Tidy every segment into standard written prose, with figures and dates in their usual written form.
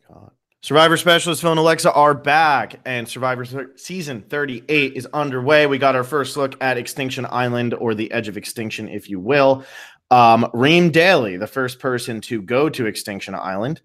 God. Survivor Specialist Phil and Alexa are back, and Season 38 is underway. We got our first look at Extinction Island, or the edge of extinction, if you will. Reem Daly, the first person to go to Extinction Island.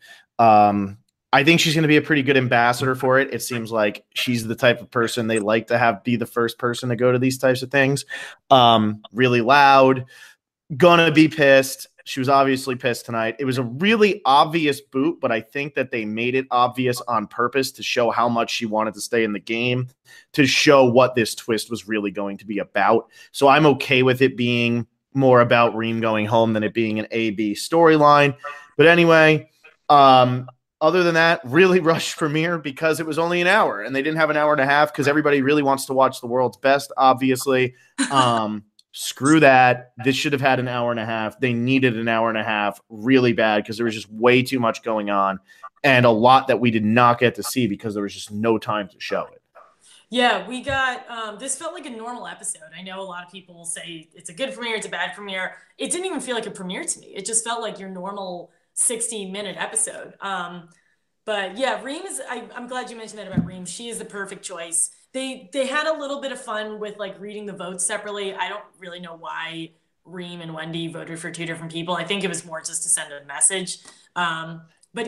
I think she's going to be a pretty good ambassador for it. It seems like she's the type of person they like to have be the first person to go to these types of things. Really loud, gonna be pissed. She was obviously pissed tonight. It was a really obvious boot, but I think that they made it obvious on purpose to show how much she wanted to stay in the game, to show what this twist was really going to be about. So I'm okay with it being more about Reem going home than it being an A-B storyline. But anyway, other than that, really rushed premiere because it was only an hour and they didn't have an hour and a half because everybody really wants to watch the world's best, obviously. Screw that. This should have had an hour and a half. They needed an hour and a half really bad because there was just way too much going on and a lot that we did not get to see because there was just no time to show it. Yeah, we got this felt like a normal episode. I know a lot of people will say it's a good premiere, it's a bad premiere. It didn't even feel like a premiere to me. It just felt like your normal 60-minute episode. But yeah, Reem is, I'm glad you mentioned that about Reem. She is the perfect choice. They had a little bit of fun with like reading the votes separately. I don't really know why Reem and Wendy voted for two different people. I think it was more just to send a message. But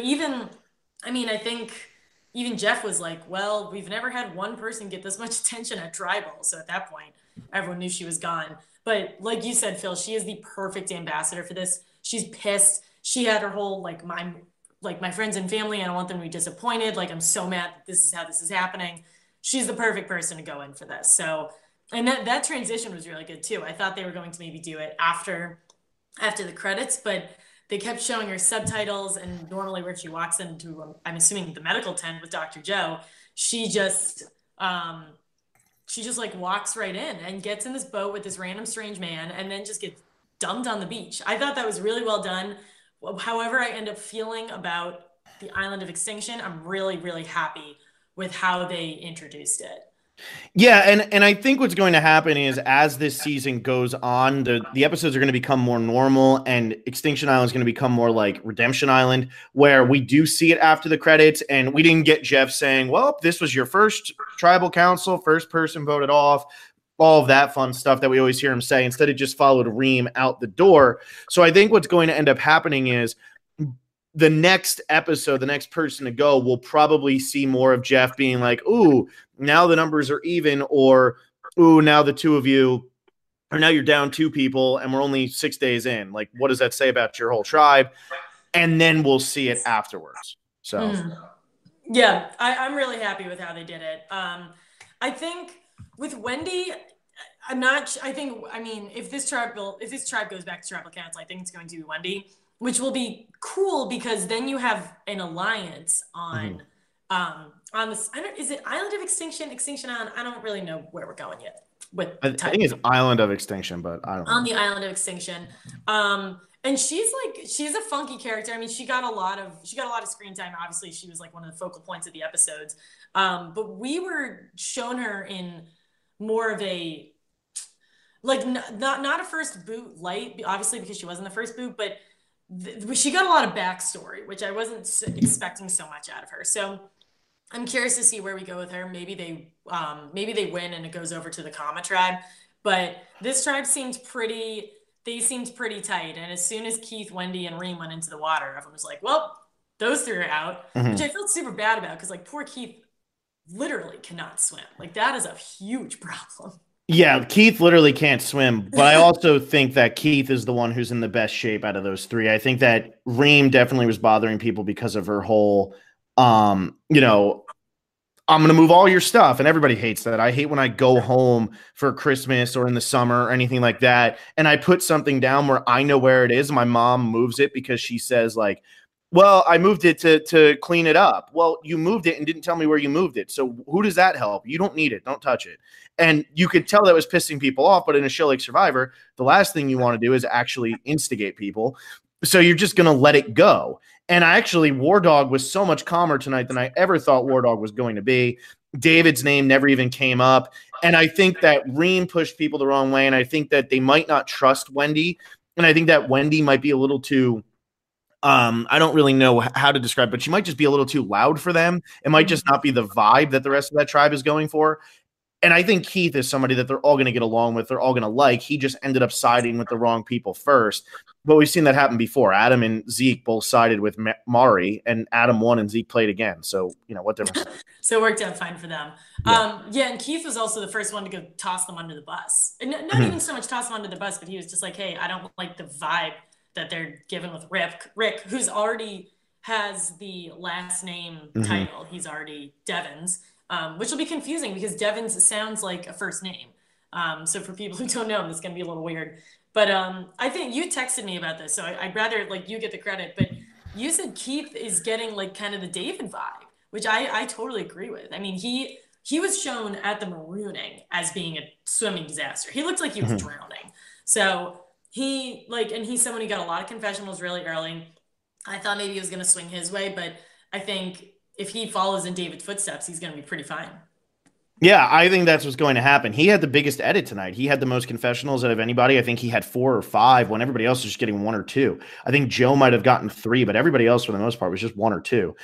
I think even Jeff was like, well, we've never had one person get this much attention at Tribal. So at that point, everyone knew she was gone. But like you said, Phil, she is the perfect ambassador for this. She's pissed. She had her whole, my friends and family, I don't want them to be disappointed. Like, I'm so mad that this is how this is happening. She's the perfect person to go in for this. So, and that transition was really good too. I thought they were going to maybe do it after the credits, but they kept showing her subtitles. And normally when she walks into, I'm assuming the medical tent with Dr. Joe, she just like walks right in and gets in this boat with this random strange man and then just gets dumped on the beach. I thought that was really well done. However I end up feeling about the Island of Extinction, I'm really, really happy with how they introduced it. Yeah, and I think what's going to happen is as this season goes on, the episodes are going to become more normal, and Extinction Island is going to become more like Redemption Island, where we do see it after the credits, and we didn't get Jeff saying, well, this was your first tribal council, first person voted off, all of that fun stuff that we always hear him say. Instead, it just followed Reem out the door. So I think what's going to end up happening is the next episode, the next person to go, will probably see more of Jeff being like, ooh, now the numbers are even, or, ooh, now the two of you, or now you're down two people and we're only 6 days in. Like, what does that say about your whole tribe? And then we'll see it afterwards. So, yeah, I'm really happy with how they did it. I think with Wendy, if this tribe goes back to tribal council, I think it's going to be Wendy, which will be cool because then you have an alliance on this. Is it Island of Extinction Island? I don't really know where we're going yet. I think it's Island of Extinction, but I don't know. On the Island of Extinction. And she's a funky character. I mean, she got a lot of screen time. Obviously, she was like one of the focal points of the episodes. But we were shown her in more of a not a first boot light, obviously because she wasn't the first boot, but she got a lot of backstory, which I wasn't expecting so much out of her. So I'm curious to see where we go with her. Maybe they win and it goes over to the Kama tribe. But this tribe seemed pretty tight. And as soon as Keith, Wendy, and Reem went into the water, everyone was like, well, those three are out, which I felt super bad about because poor Keith literally cannot swim. That is a huge problem. Yeah, Keith literally can't swim, but I also think that Keith is the one who's in the best shape out of those three. I think that Reem definitely was bothering people because of her whole, I'm going to move all your stuff, and everybody hates that. I hate when I go home for Christmas or in the summer or anything like that, and I put something down where I know where it is. My mom moves it because she says well, I moved it to clean it up. Well, you moved it and didn't tell me where you moved it. So who does that help? You don't need it. Don't touch it. And you could tell that was pissing people off. But in a show like Survivor, the last thing you want to do is actually instigate people. So you're just going to let it go. And War Dog was so much calmer tonight than I ever thought War Dog was going to be. David's name never even came up. And I think that Reem pushed people the wrong way. And I think that they might not trust Wendy. And I think that Wendy might be a little too I don't really know how to describe, but she might just be a little too loud for them. It might just not be the vibe that the rest of that tribe is going for. And I think Keith is somebody that they're all going to get along with. They're all going to like. He just ended up siding with the wrong people first. But we've seen that happen before. Adam and Zeke both sided with Mari, and Adam won and Zeke played again. So, what difference? So it worked out fine for them. Yeah. And Keith was also the first one to go toss them under the bus. And not even so much toss them under the bus, but he was just like, hey, I don't like the vibe that they're given with Rick, who's already has the last name title. He's already Devins. Which will be confusing because Devins sounds like a first name. So for people who don't know him, it's going to be a little weird. But I think you texted me about this, so I'd rather you get the credit. But you said Keith is getting kind of the David vibe, which I totally agree with. I mean, he was shown at the Marooning as being a swimming disaster. He looked like he was drowning. So and he's someone who got a lot of confessionals really early. I thought maybe he was going to swing his way, but I think if he follows in David's footsteps, he's going to be pretty fine. Yeah, I think that's what's going to happen. He had the biggest edit tonight. He had the most confessionals out of anybody. I think he had 4 or 5 when everybody else was just getting 1 or 2. I think Joe might have gotten 3, but everybody else for the most part was just 1 or 2.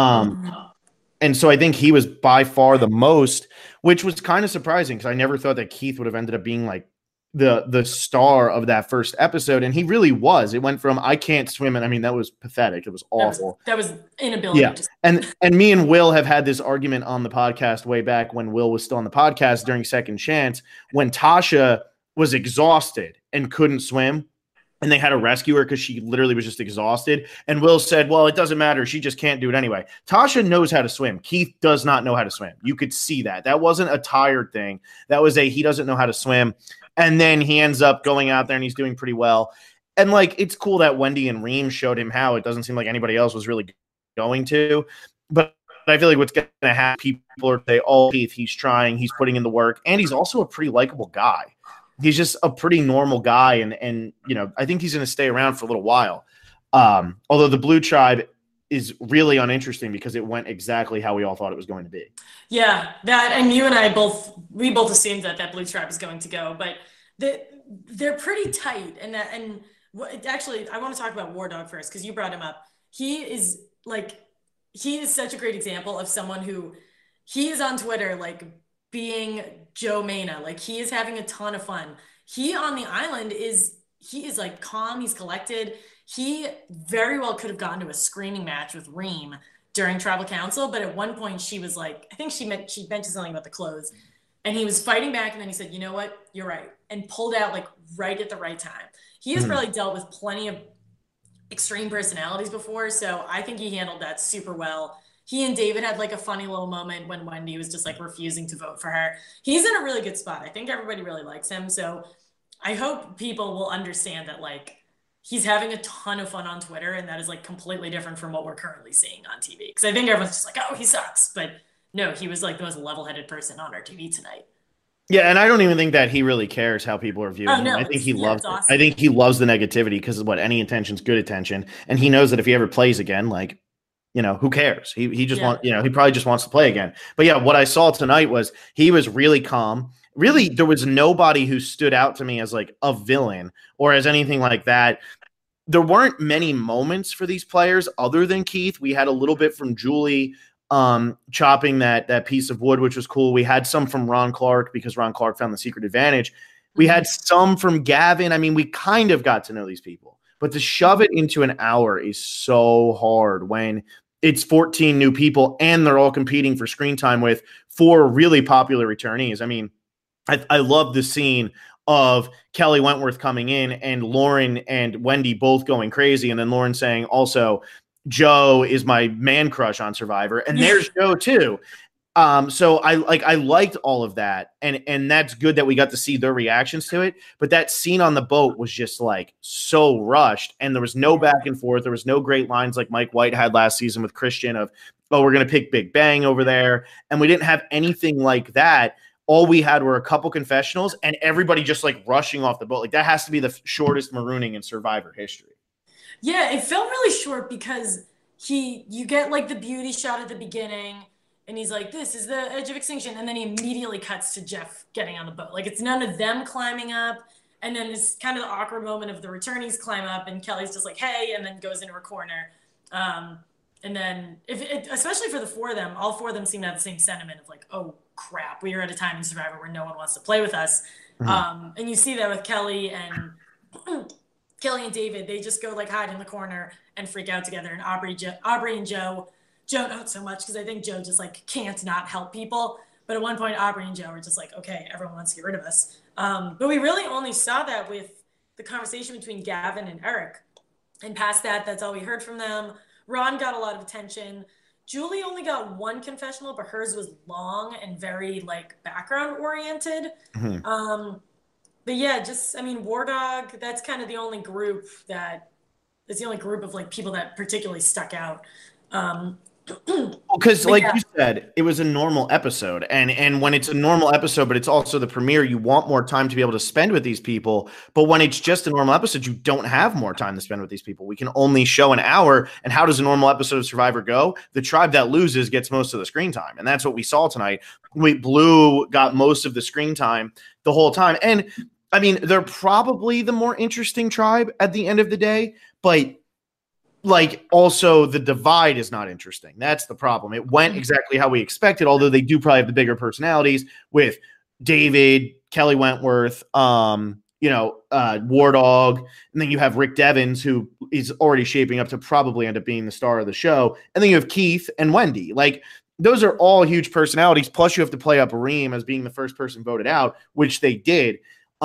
And so I think he was by far the most, which was kind of surprising because I never thought that Keith would have ended up being the star of that first episode, and he really was. It went from I can't swim, and I mean that was pathetic. It was awful. That was inability. Yeah, and me and Will have had this argument on the podcast way back when Will was still on the podcast during Second Chance when Tasha was exhausted and couldn't swim, and they had to rescue her because she literally was just exhausted. And Will said, "Well, it doesn't matter. She just can't do it anyway." Tasha knows how to swim. Keith does not know how to swim. You could see that. That wasn't a tired thing. That was he doesn't know how to swim. And then he ends up going out there and he's doing pretty well. And it's cool that Wendy and Reem showed him how. It doesn't seem like anybody else was really going to. But I feel like what's going to happen, people are say, oh, Keith, he's trying, he's putting in the work. And he's also a pretty likable guy. He's just a pretty normal guy. And I think he's going to stay around for a little while. Although the Blue Tribe is really uninteresting because it went exactly how we all thought it was going to be. Yeah, and you and I both assumed that Blue Tribe is going to go, but they're pretty tight. Actually, I want to talk about War Dog first because you brought him up. He is such a great example of someone who he is on Twitter being Joe Mena. He is having a ton of fun. He on the island is calm. He's collected. He very well could have gotten to a screaming match with Reem during Tribal Council, but at one point she was I think she mentioned something about the clothes, and he was fighting back, and then he said, "You know what? You're right," and pulled out right at the right time. He has probably dealt with plenty of extreme personalities before, so I think he handled that super well. He and David had a funny little moment when Wendy was just refusing to vote for her. He's in a really good spot. I think everybody really likes him, so I hope people will understand that he's having a ton of fun on Twitter, and that is completely different from what we're currently seeing on TV. Because I think everyone's just oh, he sucks. But no, he was the most level-headed person on our TV tonight. Yeah, and I don't even think that he really cares how people are viewing him. I think he loves awesome. I think he loves the negativity because any attention's good attention. And he knows that if he ever plays again, who cares? He just wants, he probably just wants to play again. But yeah, what I saw tonight was he was really calm. Really, there was nobody who stood out to me as a villain or as anything like that. There weren't many moments for these players other than Keith. We had a little bit from Julie chopping that piece of wood, which was cool. We had some from Ron Clark because Ron Clark found the secret advantage. We had some from Gavin. I mean, we kind of got to know these people. But to shove it into an hour is so hard when it's 14 new people and they're all competing for screen time with 4 really popular returnees. I mean, I love the scene of Kelly Wentworth coming in and Lauren and Wendy both going crazy. And then Lauren saying also, Joe is my man crush on Survivor. And there's Joe too. So I liked all of that. And that's good that we got to see their reactions to it. But that scene on the boat was just so rushed. And there was no back and forth. There was no great lines like Mike White had last season with Christian of, oh, we're going to pick Big Bang over there. And we didn't have anything like that. All we had were a couple confessionals and everybody just rushing off the boat. That has to be the shortest marooning in Survivor history. Yeah, it felt really short because you get the beauty shot at the beginning and he's this is the edge of extinction. And then he immediately cuts to Jeff getting on the boat. It's none of them climbing up. And then this kind of the awkward moment of the returnees climb up and Kelly's just like, hey, and then goes into her corner. And then especially for the four of them, all four of them seem to have the same sentiment of like, oh crap, we are at a time in Survivor where no one wants to play with us. And you see that with Kelly and David, they just go like hide in the corner and freak out together. And Aubrey and Joe not so much, because I think Joe just like can't not help people. But at one point, Aubrey and Joe are just like, okay, everyone wants to get rid of us. But we really only saw that with the conversation between Gavin and Eric. And past that, that's all we heard from them. Ron got a lot of attention. Julie only got one confessional, but hers was long and very like background oriented. But yeah, just, I mean, War Dog, that's kind of the only group of like people that particularly stuck out. Because like you said, it was a normal episode, and when it's a normal episode, but it's also the premiere, you want more time to be able to spend with these people. But when it's just a normal episode, you don't have more time to spend with these people. We can only show an hour. And how does a normal episode of Survivor go? The tribe that loses gets most of the screen time, and that's what we saw tonight. Blue got most of the screen time the whole time, and I mean, they're probably the more interesting tribe at the end of the day, but like also the divide is not interesting. That's the problem. It went exactly how we expected, although they do probably have the bigger personalities with David, Kelly Wentworth, War Dog, and then you have Rick Devens, who is already shaping up to probably end up being the star of the show. And then you have Keith and Wendy. Like, those are all huge personalities. Plus you have to play up Reem as being the first person voted out, which they did.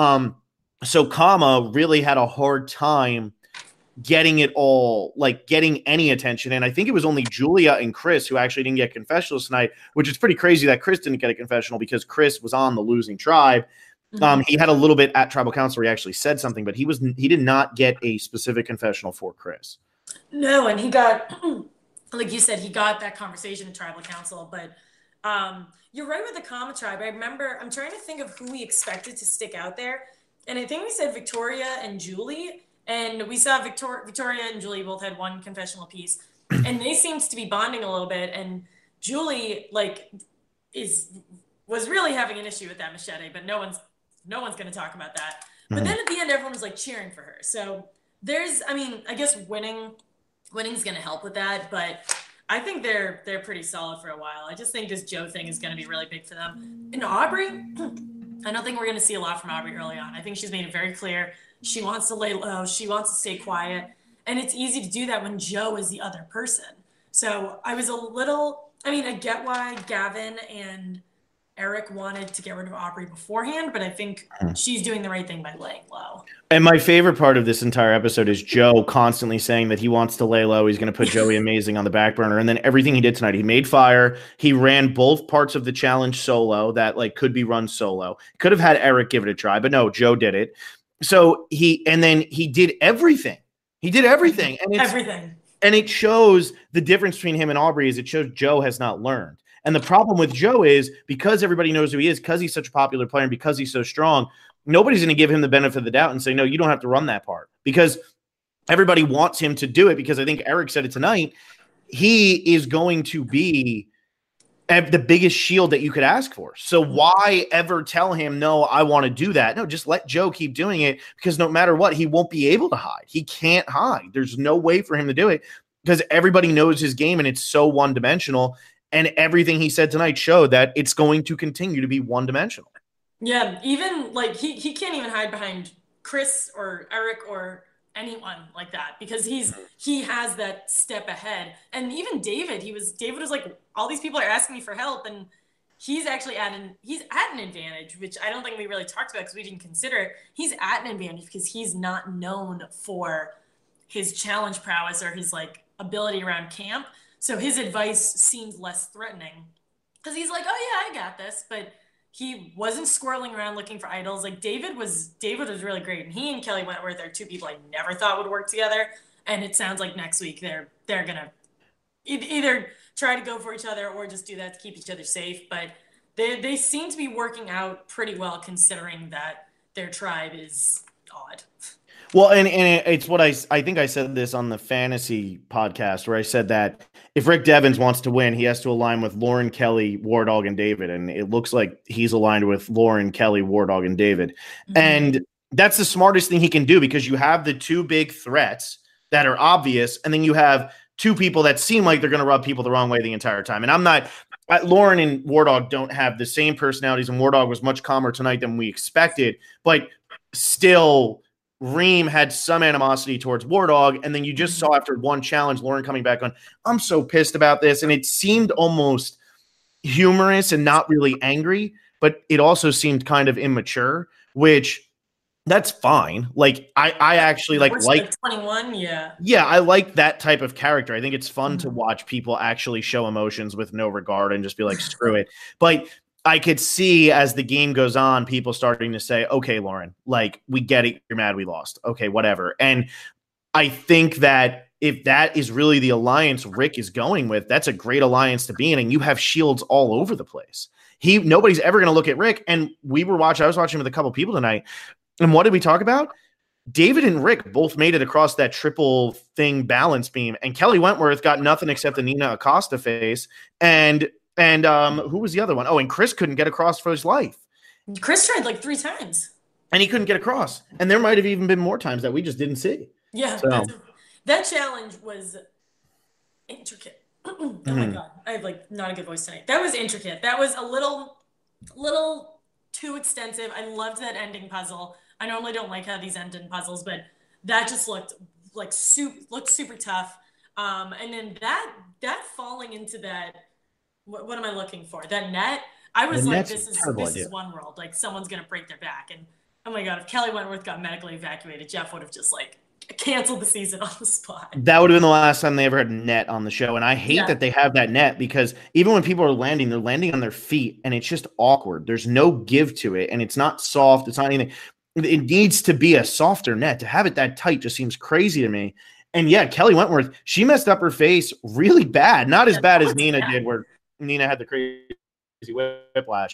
So Kama really had a hard time getting it all, like getting any attention. And I think it was only Julia and Chris who actually didn't get confessionals tonight, which is pretty crazy that Chris didn't get a confessional because Chris was on the losing tribe. He had a little bit at tribal council where he actually said something, but he did not get a specific confessional for Chris. No, and he got, like you said, he got that conversation in tribal council, but you're right with the Kama tribe. I remember, I'm trying to think of who we expected to stick out there. And I think we said Victoria and Julie. And we saw Victoria and Julie both had one confessional apiece, and they seemed to be bonding a little bit. And Julie was really having an issue with that machete, but no one's going to talk about that. But then at the end, everyone was like cheering for her. So I guess winning's going to help with that, but I think they're pretty solid for a while. I just think this Joe thing is going to be really big for them. And Aubrey, I don't think we're going to see a lot from Aubrey early on. I think she's made it very clear. She wants to lay low. She wants to stay quiet. And it's easy to do that when Joe is the other person. So I get why Gavin and Eric wanted to get rid of Aubrey beforehand, but I think she's doing the right thing by laying low. And my favorite part of this entire episode is Joe constantly saying that he wants to lay low. He's going to put Joey Amazing on the back burner. And then everything he did tonight, he made fire. He ran both parts of the challenge solo that like could be run solo. Could have had Eric give it a try, but no, Joe did it. So he did everything. He did everything. And it shows the difference between him and Aubrey is it shows Joe has not learned. And the problem with Joe is because everybody knows who he is, because he's such a popular player and because he's so strong, nobody's going to give him the benefit of the doubt and say, no, you don't have to run that part, because everybody wants him to do it. Because I think Eric said it tonight. He is going to be the biggest shield that you could ask for. So why ever tell him, no, I want to do that? No, just let Joe keep doing it, because no matter what, he won't be able to hide. He can't hide. There's no way for him to do it because everybody knows his game and it's so one-dimensional. And everything he said tonight showed that it's going to continue to be one-dimensional. Yeah, even like he can't even hide behind Chris or Eric or anyone like that, because he has that step ahead. And even David was like, all these people are asking me for help, and he's actually at an advantage, which I don't think we really talked about because we didn't consider it. He's at an advantage because he's not known for his challenge prowess or his like ability around camp. So his advice seems less threatening because he's like, oh yeah, I got this. But he wasn't squirreling around looking for idols. Like David was really great. And he and Kelly Wentworth are two people I never thought would work together. And it sounds like next week they're going to either try to go for each other or just do that to keep each other safe. But they seem to be working out pretty well considering that their tribe is odd. Well, and it's what I think I said this on the fantasy podcast where I said that if Rick Devens wants to win, he has to align with Lauren, Kelly, War Dog, and David. And it looks like he's aligned with Lauren, Kelly, War Dog, and David. Mm-hmm. And that's the smartest thing he can do, because you have the two big threats that are obvious, and then you have two people that seem like they're going to rub people the wrong way the entire time. And I'm not – Lauren and War Dog don't have the same personalities, and War Dog was much calmer tonight than we expected. But still, Reem had some animosity towards War Dog, and then you just saw after one challenge, Lauren coming back on, I'm so pissed about this. And it seemed almost humorous and not really angry, but it also seemed kind of immature, which – that's fine. Like I actually like 21. Yeah. Yeah. I like that type of character. I think it's fun to watch people actually show emotions with no regard and just be like, screw it. But I could see as the game goes on, people starting to say, okay, Lauren, like we get it. You're mad we lost. Okay, whatever. And I think that if that is really the alliance Rick is going with, that's a great alliance to be in. And you have shields all over the place. Nobody's ever going to look at Rick. And I was watching with a couple people tonight. And what did we talk about? David and Rick both made it across that triple thing balance beam, and Kelly Wentworth got nothing except the Nina Acosta face. And who was the other one? Oh, and Chris couldn't get across for his life. Chris tried like 3 times. And he couldn't get across. And there might have even been more times that we just didn't see. Yeah. So. That challenge was intricate. Oh my God. I have like not a good voice tonight. That was intricate. That was a little too extensive. I loved that ending puzzle. I normally don't like how these end in puzzles, but that just looked like super tough. And then that falling into that, what am I looking for? That net. I was like, this is One World. Like someone's gonna break their back. And oh my God, if Kelly Wentworth got medically evacuated, Jeff would have just like canceled the season on the spot. That would have been the last time they ever had a net on the show. And I hate that they have that net, because even when people are landing, they're landing on their feet and it's just awkward. There's no give to it, and it's not soft. It's not anything. It needs to be a softer net. To have it that tight just seems crazy to me. And yeah, Kelly Wentworth, she messed up her face really bad. Not as bad as Nina did, where Nina had the crazy whiplash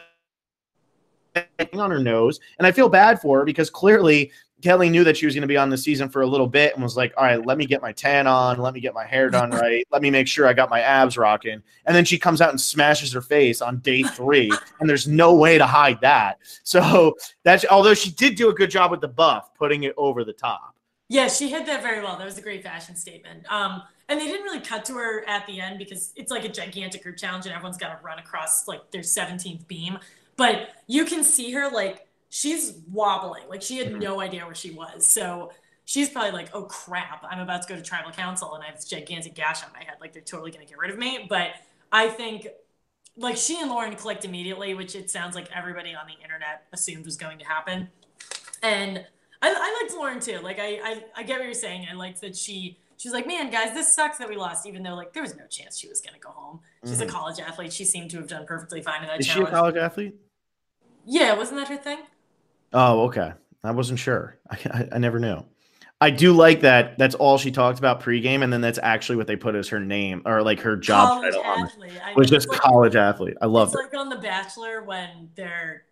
on her nose. And I feel bad for her, because clearly Kelly knew that she was going to be on the season for a little bit and was like, all right, let me get my tan on. Let me get my hair done right. Let me make sure I got my abs rocking. And then she comes out and smashes her face on day 3. And there's no way to hide that. So although she did do a good job with the buff, putting it over the top. Yeah, she hit that very well. That was a great fashion statement. And they didn't really cut to her at the end, because it's like a gigantic group challenge and everyone's got to run across like their 17th beam. But you can see her like, she's wobbling. Like she had no idea where she was. So she's probably like, oh crap, I'm about to go to tribal council and I have this gigantic gash on my head. Like they're totally going to get rid of me. But I think like she and Lauren clicked immediately, which it sounds like everybody on the internet assumed was going to happen. And I liked Lauren too. Like I get what you're saying. I liked that she's like, man, guys, this sucks that we lost, even though like there was no chance she was going to go home. She's a college athlete. She seemed to have done perfectly fine in that challenge. Is she a college athlete? Yeah, wasn't that her thing? Oh, okay. I wasn't sure. I never knew. I do like that. That's all she talked about pregame, and then that's actually what they put as her name, or like her job college title. Athlete. It was just like, college athlete. I love it. It's like on The Bachelor when their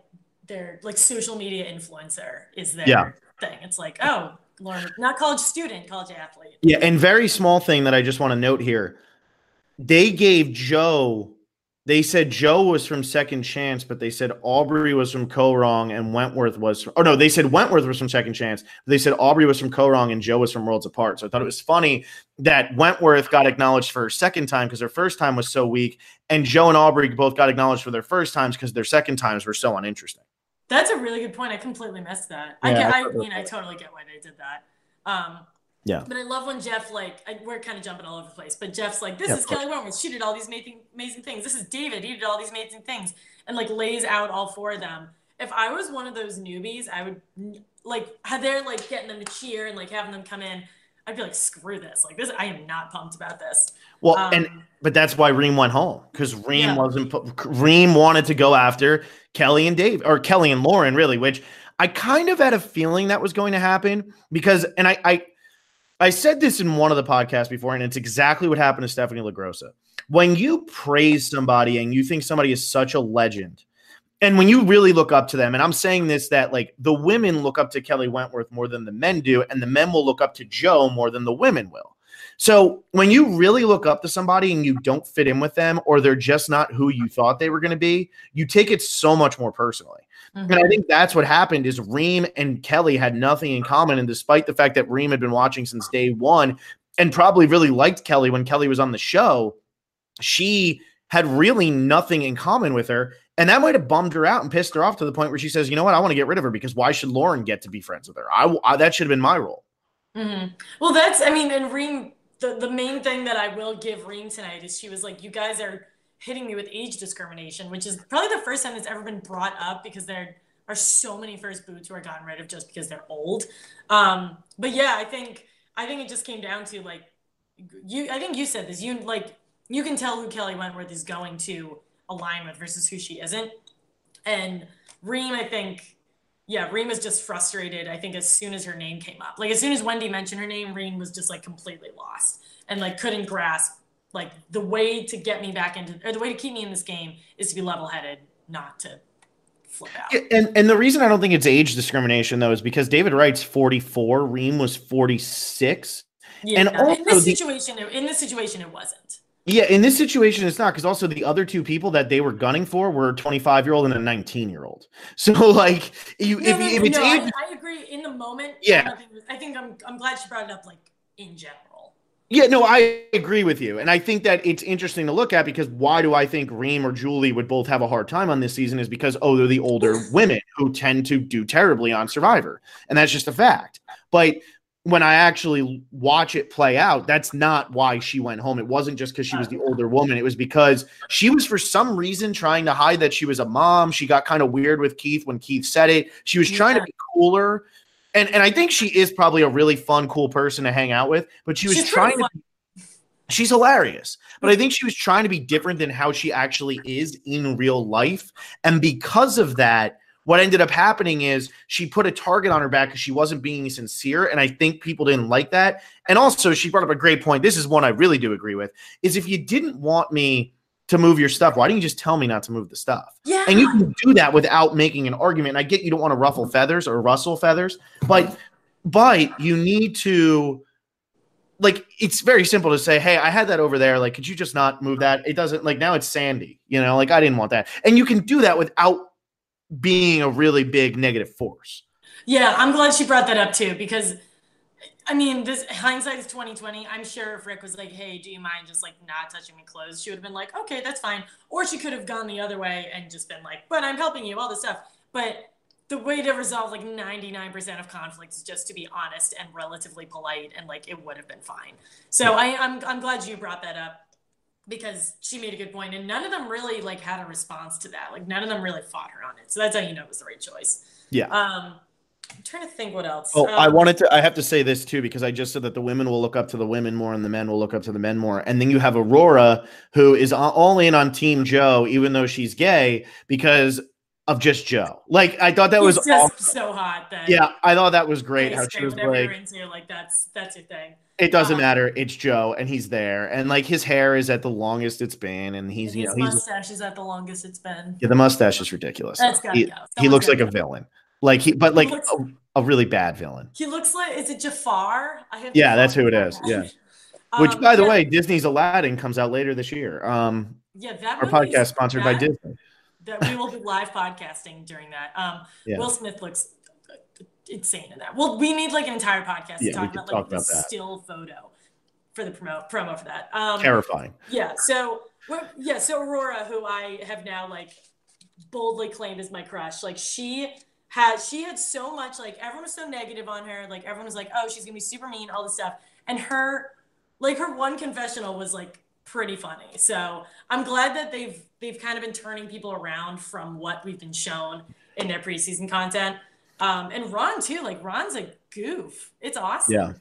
social media influencer is their thing. It's like, oh, Lauren, not college student, college athlete. Yeah, and very small thing that I just want to note here. They gave Joe. They said Joe was from Second Chance, but they said Aubrey was from Ko-Rong and Wentworth was from, they said Wentworth was from Second Chance. They said Aubrey was from Ko-Rong and Joe was from Worlds Apart. So I thought it was funny that Wentworth got acknowledged for her second time because her first time was so weak, and Joe and Aubrey both got acknowledged for their first times because their second times were so uninteresting. That's a really good point. I completely missed that. Yeah, I totally get why they did that. Yeah. But I love when Jeff, we're kind of jumping all over the place, but Jeff's like, this is Kelly Wentworth. She did all these amazing things. This is David. He did all these amazing things. And lays out all 4 of them. If I was one of those newbies, I would they're getting them to cheer and having them come in. I'd be like, screw this. I am not pumped about this. Well, but that's why Reem went home, because Reem Reem wanted to go after Kelly and Dave, or Kelly and Lauren, really, which I kind of had a feeling that was going to happen because, and I said this in one of the podcasts before, and it's exactly what happened to Stephanie LaGrossa. When you praise somebody and you think somebody is such a legend, and when you really look up to them, and I'm saying this, that the women look up to Kelly Wentworth more than the men do, and the men will look up to Joe more than the women will. So when you really look up to somebody and you don't fit in with them, or they're just not who you thought they were going to be, you take it so much more personally. And I think that's what happened is Reem and Kelly had nothing in common. And despite the fact that Reem had been watching since day one and probably really liked Kelly when Kelly was on the show, she had really nothing in common with her. And that might have bummed her out and pissed her off to the point where she says, you know what, I want to get rid of her because why should Lauren get to be friends with her? That should have been my role. Well, and Reem, the main thing that I will give Reem tonight is she was like, you guys are hitting me with age discrimination, which is probably the first time it's ever been brought up because there are so many first boots who are gotten rid of just because they're old. But yeah, I think it just came down to like I think you said this. You can tell who Kelly Wentworth is going to align with versus who she isn't. And Reem, Reem is just frustrated. I think as soon as her name came up, like as soon as Wendy mentioned her name, Reem was just like completely lost and like couldn't grasp like the way to get me back into, or the way to keep me in this game is to be level-headed, not to flip out. And the reason I don't think it's age discrimination though is because David Wright's 44, Reem was 46. Yeah, and also in this situation, it wasn't. Yeah, in this situation, it's not because also the other two people that they were gunning for were a 25-year-old and a 19-year-old. So like, I agree. In the moment, yeah, I think I'm glad she brought it up. Like in general. Yeah, no, I agree with you. And I think that it's interesting to look at because why do I think Reem or Julie would both have a hard time on this season is because, they're the older women who tend to do terribly on Survivor. And that's just a fact. But when I actually watch it play out, that's not why she went home. It wasn't just because she was the older woman. It was because she was for some reason trying to hide that she was a mom. She got kind of weird with Keith when Keith said it. She was trying to be cooler. And I think she is probably a really fun, cool person to hang out with, but she's hilarious. But I think she was trying to be different than how she actually is in real life. And because of that, what ended up happening is she put a target on her back because she wasn't being sincere. And I think people didn't like that. And also she brought up a great point. This is one I really do agree with, is if you didn't want me to move your stuff, why didn't you just tell me not to move the stuff? Yeah. And you can do that without making an argument. And I get you don't want to rustle feathers, but you need to, like, it's very simple to say, hey, I had that over there. Like, could you just not move that? It doesn't, like, now it's Sandy, like I didn't want that. And you can do that without being a really big negative force. Yeah, I'm glad she brought that up too, because I mean, this hindsight is 2020. I'm sure if Rick was like, hey, do you mind just like not touching my clothes? She would have been like, okay, that's fine. Or she could have gone the other way and just been like, but I'm helping you, all this stuff. But the way to resolve like 99% of conflicts is just to be honest and relatively polite, and like it would have been fine. So I'm glad you brought that up because she made a good point, and none of them really like had a response to that. Like none of them really fought her on it. So that's how you know it was the right choice. Yeah. I'm trying to think what else. I have to say this too, because I just said that the women will look up to the women more and the men will look up to the men more. And then you have Aurora, who is all in on Team Joe, even though she's gay, because of just Joe. Like, I thought that was just so hot. I thought that was great. How she was like, that's your thing. It doesn't matter. It's Joe, and he's there, and like his hair is at the longest it's been, and his mustache is at the longest it's been. Yeah, the mustache is ridiculous. That's gotta go. He looks like a villain. Like a really bad villain. He looks like, is it Jafar? That's who it is. Yeah. Which, by the way, Disney's Aladdin comes out later this year. Our podcast sponsored by Disney. That we will be live podcasting during that. Will Smith looks insane in that. Well, we need like an entire podcast to talk about the still photo for the promo for that. Terrifying. Yeah. So Aurora, who I have now like boldly claimed as my crush, like she had so much, like everyone was so negative on her, like everyone was like, oh, she's gonna be super mean, all this stuff, and her one confessional was like pretty funny. So I'm glad that they've kind of been turning people around from what we've been shown in their preseason content. And Ron too, like Ron's a goof. It's awesome. Yeah.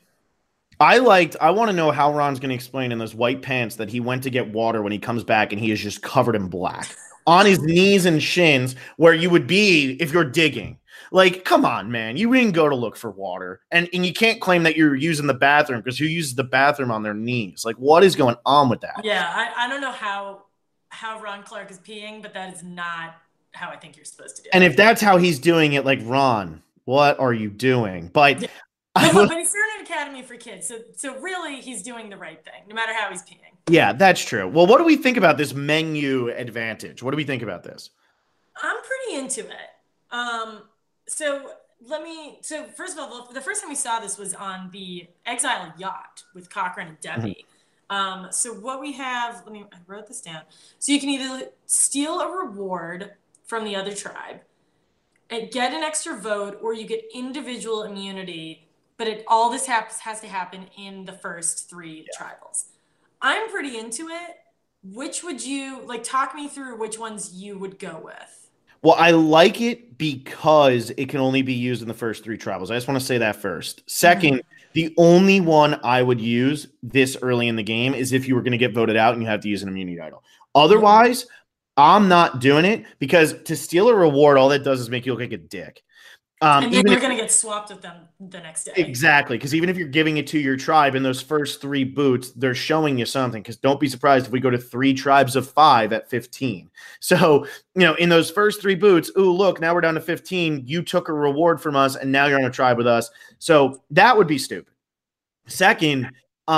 I want to know how Ron's going to explain in those white pants that he went to get water when he comes back and he is just covered in black on his knees and shins, where you would be if you're digging. Like, come on, man. You didn't go to look for water. And you can't claim that you're using the bathroom, because who uses the bathroom on their knees? Like, what is going on with that? Yeah, I don't know how Ron Clark is peeing, but that is not how I think you're supposed to do it. And if that's how he's doing it, like, Ron, what are you doing? But but he's starting an academy for kids, so really he's doing the right thing, no matter how he's peeing. Yeah, that's true. Well, what do we think about this menu advantage? What do we think about this? I'm pretty into it. Um, so so first of all, the first time we saw this was on the Exile Yacht with Cochrane and Mhm. Debbie. So what we have, I wrote this down. So you can either steal a reward from the other tribe and get an extra vote, or you get individual immunity, but all this has to happen in the first three tribals. I'm pretty into it. Which would you like? Talk me through which ones you would go with. Well, I like it because it can only be used in the first three tribals. I just want to say that first. Second, Mhm. the only one I would use this early in the game is if you were going to get voted out and you have to use an immunity idol. Yep. Otherwise, I'm not doing it because to steal a reward, all that does is make you look like a dick. And then Even you're if going to get swapped with them the next day. Exactly, because even if you're giving it to your tribe in those first three boots, they're showing you something. Because don't be surprised if we go to three tribes of five at 15. So, in those first three boots, ooh, look, now we're down to 15. You took a reward from us, and now you're on a tribe with us. So that would be stupid. Second,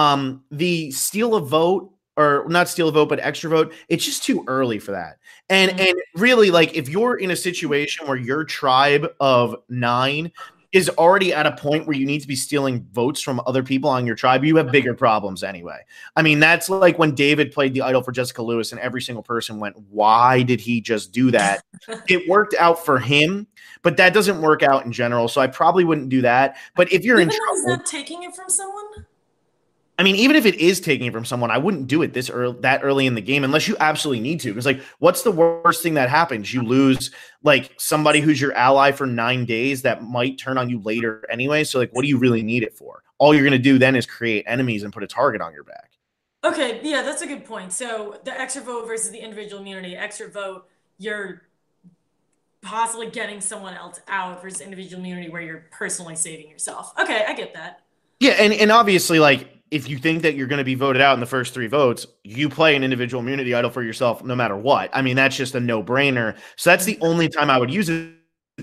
the steal a vote or not steal a vote, but extra vote, it's just too early for that. And Mhm. and really, like if you're in a situation where your tribe of 9 is already at a point where you need to be stealing votes from other people on your tribe, you have bigger problems anyway. I mean, that's like when David played the idol for Jessica Lewis, and every single person went, "Why did he just do that?" It worked out for him, but that doesn't work out in general. So I probably wouldn't do that. But if you're in Even though he's trouble, not taking it from someone? I mean, even if it is taking it from someone, I wouldn't do it that early in the game unless you absolutely need to. Because like, what's the worst thing that happens? You lose like somebody who's your ally for 9 days that might turn on you later anyway. So like, what do you really need it for? All you're gonna do then is create enemies and put a target on your back. Okay, yeah, that's a good point. So the extra vote versus the individual immunity. Extra vote, you're possibly getting someone else out versus individual immunity where you're personally saving yourself. Okay, I get that. Yeah, and obviously, like if you think that you're going to be voted out in the first three votes, you play an individual immunity idol for yourself no matter what. I mean, that's just a no brainer. So that's the Mhm. only time I would use it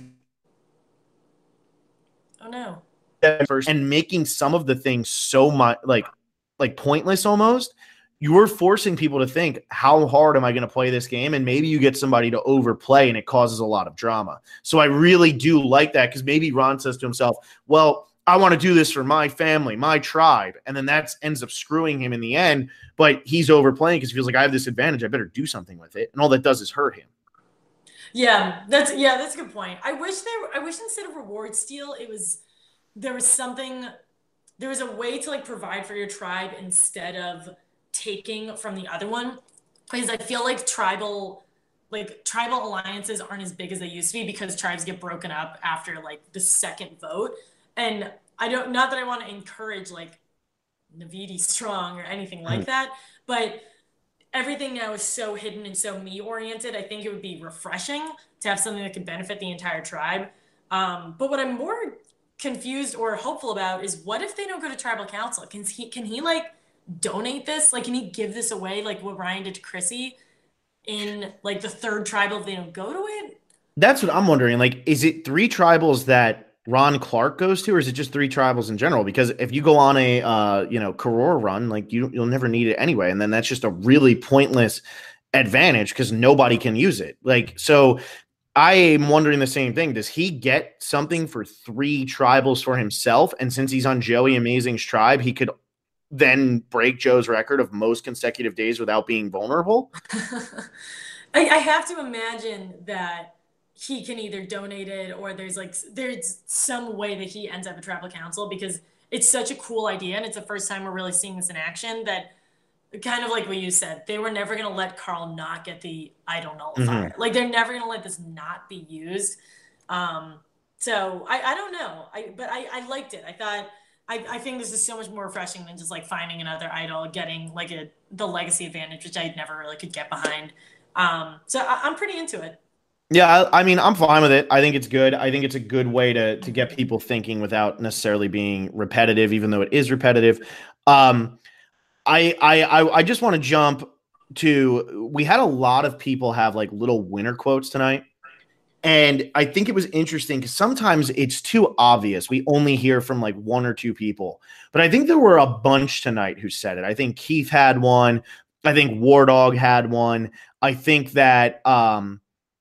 Oh no. first, and making some of the things so much like pointless almost. You're forcing people to think, how hard am I going to play this game? And maybe you get somebody to overplay and it causes a lot of drama. So I really do like that because maybe Ron says to himself, well, I want to do this for my family, my tribe. And then that ends up screwing him in the end. But he's overplaying because he feels like I have this advantage. I better do something with it. And all that does is hurt him. Yeah, that's a good point. I wish instead of reward steal, there was something there was a way to like provide for your tribe instead of taking from the other one. Because I feel like tribal alliances aren't as big as they used to be because tribes get broken up after like the second vote. And I don't not that I want to encourage like Navidi strong or anything like that, but everything now is so hidden and so me oriented. I think it would be refreshing to have something that could benefit the entire tribe. But what I'm more confused or hopeful about is what if they don't go to tribal council? Can he like donate this? Like, can he give this away like what Ryan did to Chrissy in like the third tribal if they don't go to it? That's what I'm wondering. Like, is it three tribals that Ron Clark goes to, or is it just three tribals in general? Because if you go on a Karora run, like you'll never need it anyway, and then that's just a really pointless advantage because nobody can use it. Like, so I am wondering the same thing. Does he get something for three tribals for himself? And since he's on Joey Amazing's tribe, he could then break Joe's record of most consecutive days without being vulnerable. I have to imagine that he can either donate it or there's some way that he ends up at tribal council because it's such a cool idea and it's the first time we're really seeing this in action that kind of like what you said, they were never going to let Carl not get the idol nullifier. Mhm. Like they're never going to let this not be used. Um, so I don't know. But I liked it. I think this is so much more refreshing than just like finding another idol, getting like the legacy advantage, which I never really could get behind. So I'm pretty into it. Yeah, I mean, I'm fine with it. I think it's good. I think it's a good way to get people thinking without necessarily being repetitive, even though it is repetitive. Um, I just want to jump to. We had a lot of people have like little winner quotes tonight, and I think it was interesting because sometimes it's too obvious. We only hear from like one or two people, but I think there were a bunch tonight who said it. I think Keith had one. I think War Dog had one. I think that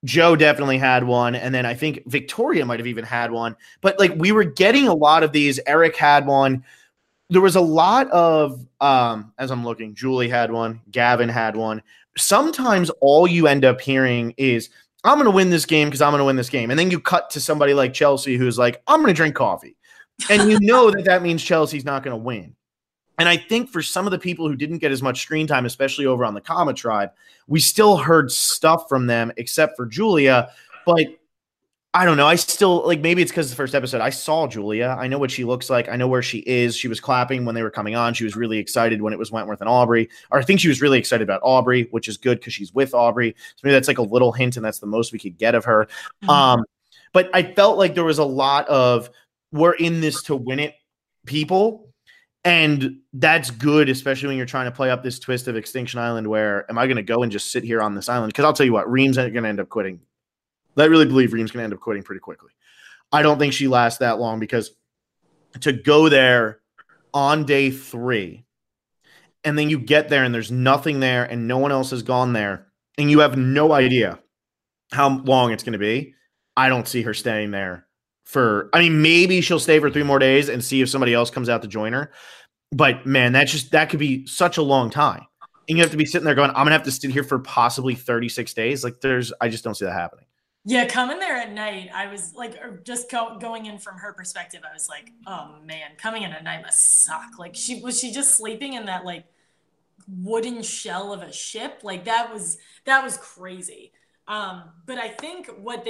Joe definitely had one, and then I think Victoria might have even had one. But like we were getting a lot of these. Eric had one. There was a lot of as I'm looking, Julie had one, Gavin had one. Sometimes all you end up hearing is, I'm going to win this game because I'm going to win this game. And then you cut to somebody like Chelsea who's like, I'm going to drink coffee. And you know that means Chelsea's not going to win. And I think for some of the people who didn't get as much screen time, especially over on the Kama Tribe, we still heard stuff from them except for Julia. But I don't know. I still, like, maybe it's because the first episode, I saw Julia. I know what she looks like. I know where she is. She was clapping when they were coming on. She was really excited when it was Wentworth and Aubrey. Or I think she was really excited about Aubrey, which is good because she's with Aubrey. So maybe that's like a little hint, and that's the most we could get of her. Mm-hmm. But I felt like there was a lot of, we're in this to win it people. And that's good, especially when you're trying to play up this twist of Extinction Island where, am I going to go and just sit here on this island? Because I'll tell you what, Reem's going to end up quitting. I really believe Reem's going to end up quitting pretty quickly. I don't think she lasts that long, because to go there on day 3 and then you get there and there's nothing there and no one else has gone there and you have no idea how long it's going to be, I don't see her staying there for, I mean, maybe she'll stay for 3 more days and see if somebody else comes out to join her. But man, that could be such a long time. And you have to be sitting there going, I'm going to have to sit here for possibly 36 days. Like I just don't see that happening. Yeah, coming there at night, I was like, just going in from her perspective, I was like, oh man, coming in at night must suck. Like, was she just sleeping in that like wooden shell of a ship? Like that was crazy. But I think what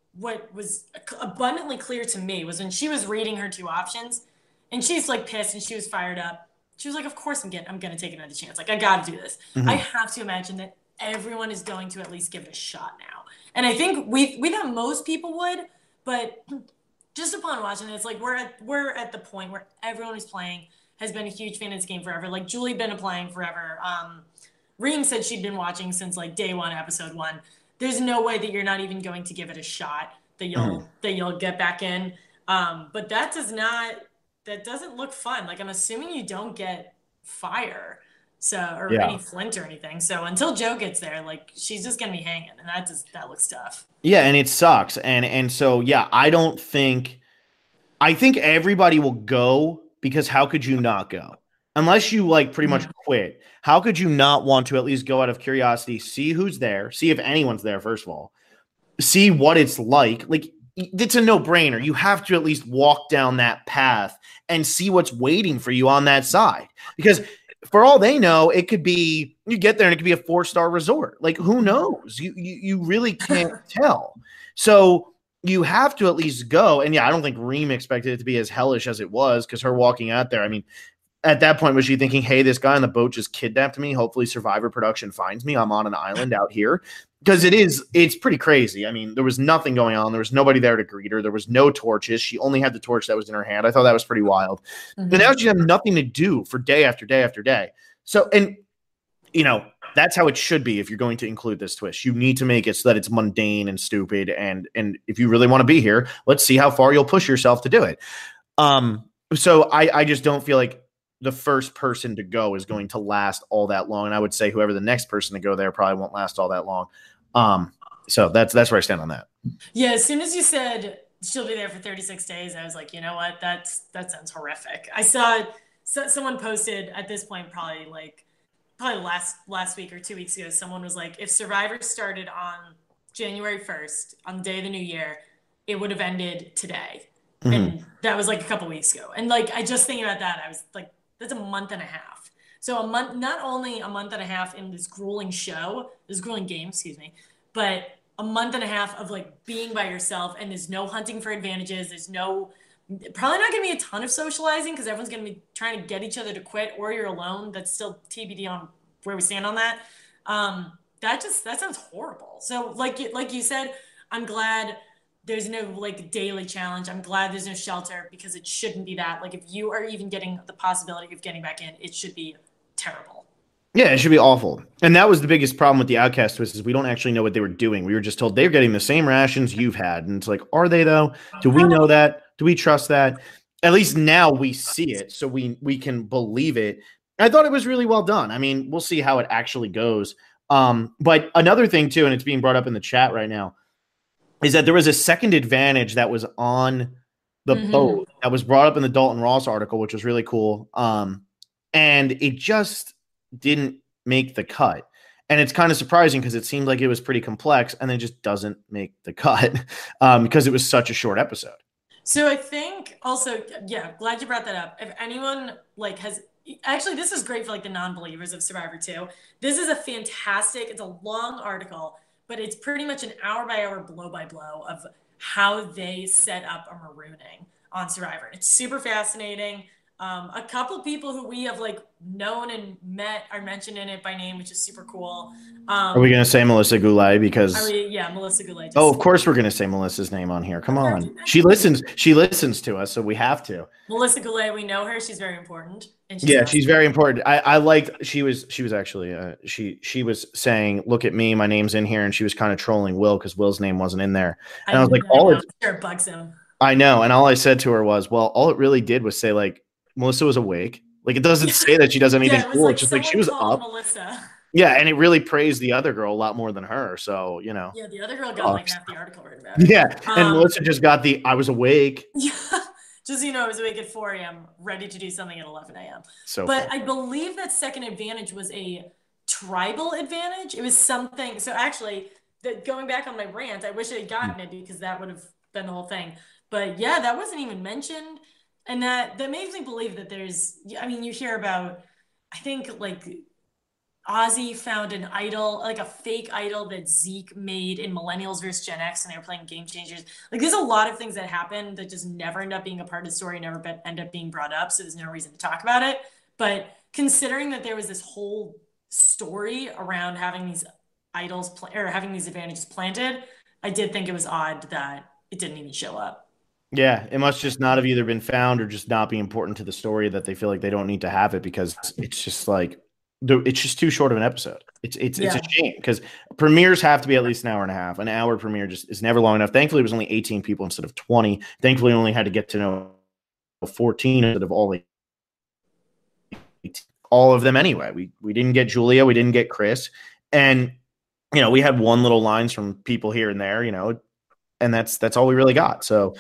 was abundantly clear to me was when she was reading her 2 options, and she's like pissed and she was fired up. She was like, of course I'm gonna take another chance. Like, I got to do this. Mm-hmm. I have to imagine that everyone is going to at least give it a shot now. And I think we thought most people would, but just upon watching it, it's like we're at the point where everyone who's playing has been a huge fan of this game forever. Like, Julie been playing forever. Reem said she'd been watching since like day 1, episode 1. There's no way that you're not even going to give it a shot, that you'll get back in. But that doesn't look fun. Like, I'm assuming you don't get fire. Any flint or anything. So until Joe gets there, like, she's just gonna be hanging, and that looks tough. Yeah, and it sucks. And so yeah, I think everybody will go, because how could you not go? Unless you like pretty much quit. How could you not want to at least go out of curiosity, see who's there, see if anyone's there, first of all, see what it's like. Like, it's a no-brainer. You have to at least walk down that path and see what's waiting for you on that side. Because for all they know, it could be, you get there and it could be a 4-star resort. Like, who knows? You really can't tell. So you have to at least go. And yeah, I don't think Reem expected it to be as hellish as it was, because her walking out there, I mean, at that point, was she thinking, hey, this guy on the boat just kidnapped me. Hopefully Survivor production finds me. I'm on an island out here. Because it's pretty crazy. I mean, there was nothing going on. There was nobody there to greet her. There was no torches. She only had the torch that was in her hand. I thought that was pretty wild. Mm-hmm. But now she had nothing to do for day after day after day. So, and, that's how it should be if you're going to include this twist. You need to make it so that it's mundane and stupid. And if you really want to be here, let's see how far you'll push yourself to do it. So I just don't feel like the first person to go is going to last all that long. And I would say whoever the next person to go there probably won't last all that long. So that's where I stand on that. Yeah. As soon as you said she'll be there for 36 days, I was like, you know what? That sounds horrific. I saw someone posted at this point, probably last week or 2 weeks ago, someone was like, if Survivor started on January 1st, on the day of the new year, it would have ended today. Mm-hmm. And that was like a couple weeks ago. And like, I just thinking about that, I was like, that's a month and a half. So not only a month and a half in this grueling game, but a month and a half of like being by yourself, and there's no hunting for advantages. There's probably not going to be a ton of socializing, because everyone's going to be trying to get each other to quit, or you're alone. That's still TBD on where we stand on that. That sounds horrible. So like you said, I'm glad there's no like daily challenge. I'm glad there's no shelter, because it shouldn't be that. Like, if you are even getting the possibility of getting back in, it should be terrible. Yeah, it should be awful. And that was the biggest problem with the Outcast twist, is we don't actually know what they were doing. We were just told they're getting the same rations you've had. And it's like, are they though? Do we know that? Do we trust that? At least now we see it, so we can believe it. I thought it was really well done. I mean, we'll see how it actually goes. But another thing too, and it's being brought up in the chat right now, is that there was a second advantage that was on the Mm-hmm. boat that was brought up in the Dalton Ross article, which was really cool. And it just didn't make the cut. And it's kind of surprising because it seemed like it was pretty complex and then just doesn't make the cut because it was such a short episode. So I think also, yeah, glad you brought that up. If anyone like has actually, this is great for like the non-believers of Survivor 2. This is a fantastic, it's a long article, but it's pretty much an hour by hour, blow by blow of how they set up a marooning on Survivor. It's super fascinating. A couple people who we have like known and met are mentioned in it by name, which is super cool. Are we going to say Melissa Goulet? Because Yeah, Melissa Goulet. oh, of course we're going to say Melissa's name on here. Come on, she listens. She listens to us, so we have to. Melissa Goulet, we know her. She's very important. And she's very important. I liked. She was actually. She was saying, "Look at me, my name's in here," and she was kind of trolling Will because Will's name wasn't in there. And I was like, it bugs him. I know, and all I said to her was, "Well, all it really did was say like Melissa was awake. Like it doesn't say that she does anything cool. It's just like she was up." Melissa. Yeah, and it really praised the other girl a lot more than her. So, you know. Yeah, the other girl got like half the article written about it. Yeah, and Melissa just got the I was awake. Yeah, just, I was awake at 4 a.m., ready to do something at 11 a.m. But I believe that second advantage was a tribal advantage. It was something. So actually, going back on my rant, I wish I had gotten it because that would have been the whole thing. But yeah, that wasn't even mentioned. And that makes me believe that you hear about, I think like Ozzy found an idol, like a fake idol that Zeke made in Millennials versus Gen X, and they were playing Game Changers. Like, there's a lot of things that happen that just never end up being a part of the story, never end up being brought up, so there's no reason to talk about it. But considering that there was this whole story around having these idols or having these advantages planted, I did think it was odd that it didn't even show up. Yeah, it must just not have either been found or just not be important to the story that they feel like they don't need to have it because it's just like it's just too short of an episode. It's a shame because premieres have to be at least an hour and a half. An hour premiere just is never long enough. Thankfully, it was only 18 people instead of 20. Thankfully, we only had to get to know 14 instead of all of them anyway. We didn't get Julia, we didn't get Chris, and we had one little lines from people here and there, and that's all we really got. So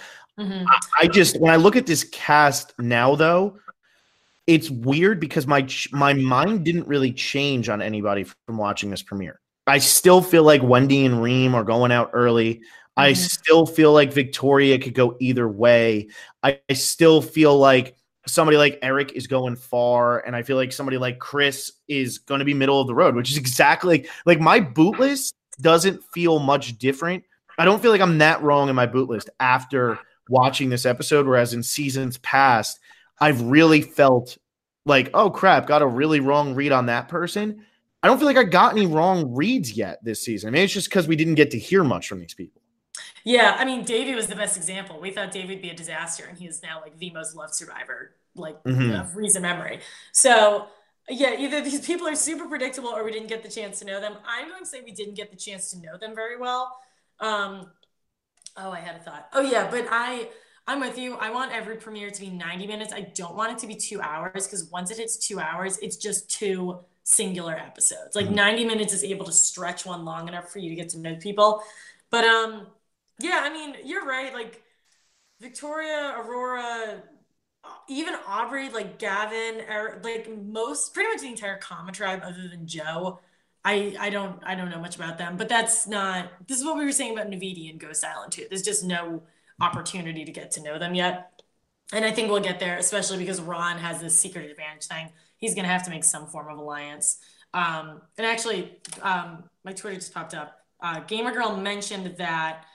I just when I look at this cast now, though. It's weird because my mind didn't really change on anybody from watching this premiere. I still feel like Wendy and Reem are going out early. I still feel like Victoria could go either way. I still feel like somebody like Eric is going far, and I feel like somebody like Chris is going to be middle of the road, which is exactly like my boot list doesn't feel much different. I don't feel like I'm that wrong in my boot list after watching this episode, whereas in seasons past, I've really felt like, oh, crap, got a really wrong read on that person. I don't feel like I got any wrong reads yet this season. I mean, it's just because we didn't get to hear much from these people. Yeah, I mean, Davey was the best example. We thought Davey would be a disaster, and he is now like the most loved survivor, like of recent memory. So, yeah, either these people are super predictable or we didn't get the chance to know them. I'm going to say we didn't get the chance to know them very well. I had a thought. Oh, yeah, but I'm with you. I want every premiere to be 90 minutes. I don't want it to be 2 hours because once it hits 2 hours, it's just two singular episodes. Like 90 minutes is able to stretch one long enough for you to get to know people. But yeah, I mean, you're right. Like Victoria, Aurora, even Aubrey, like Gavin, like pretty much the entire Kama tribe other than Joe. I don't know much about them, but this is what we were saying about Navidi and Ghost Island too. There's just no opportunity to get to know them yet. And I think we'll get there, especially because Ron has this secret advantage thing. He's going to have to make some form of alliance. And actually, my Twitter just popped up. Gamer Girl mentioned that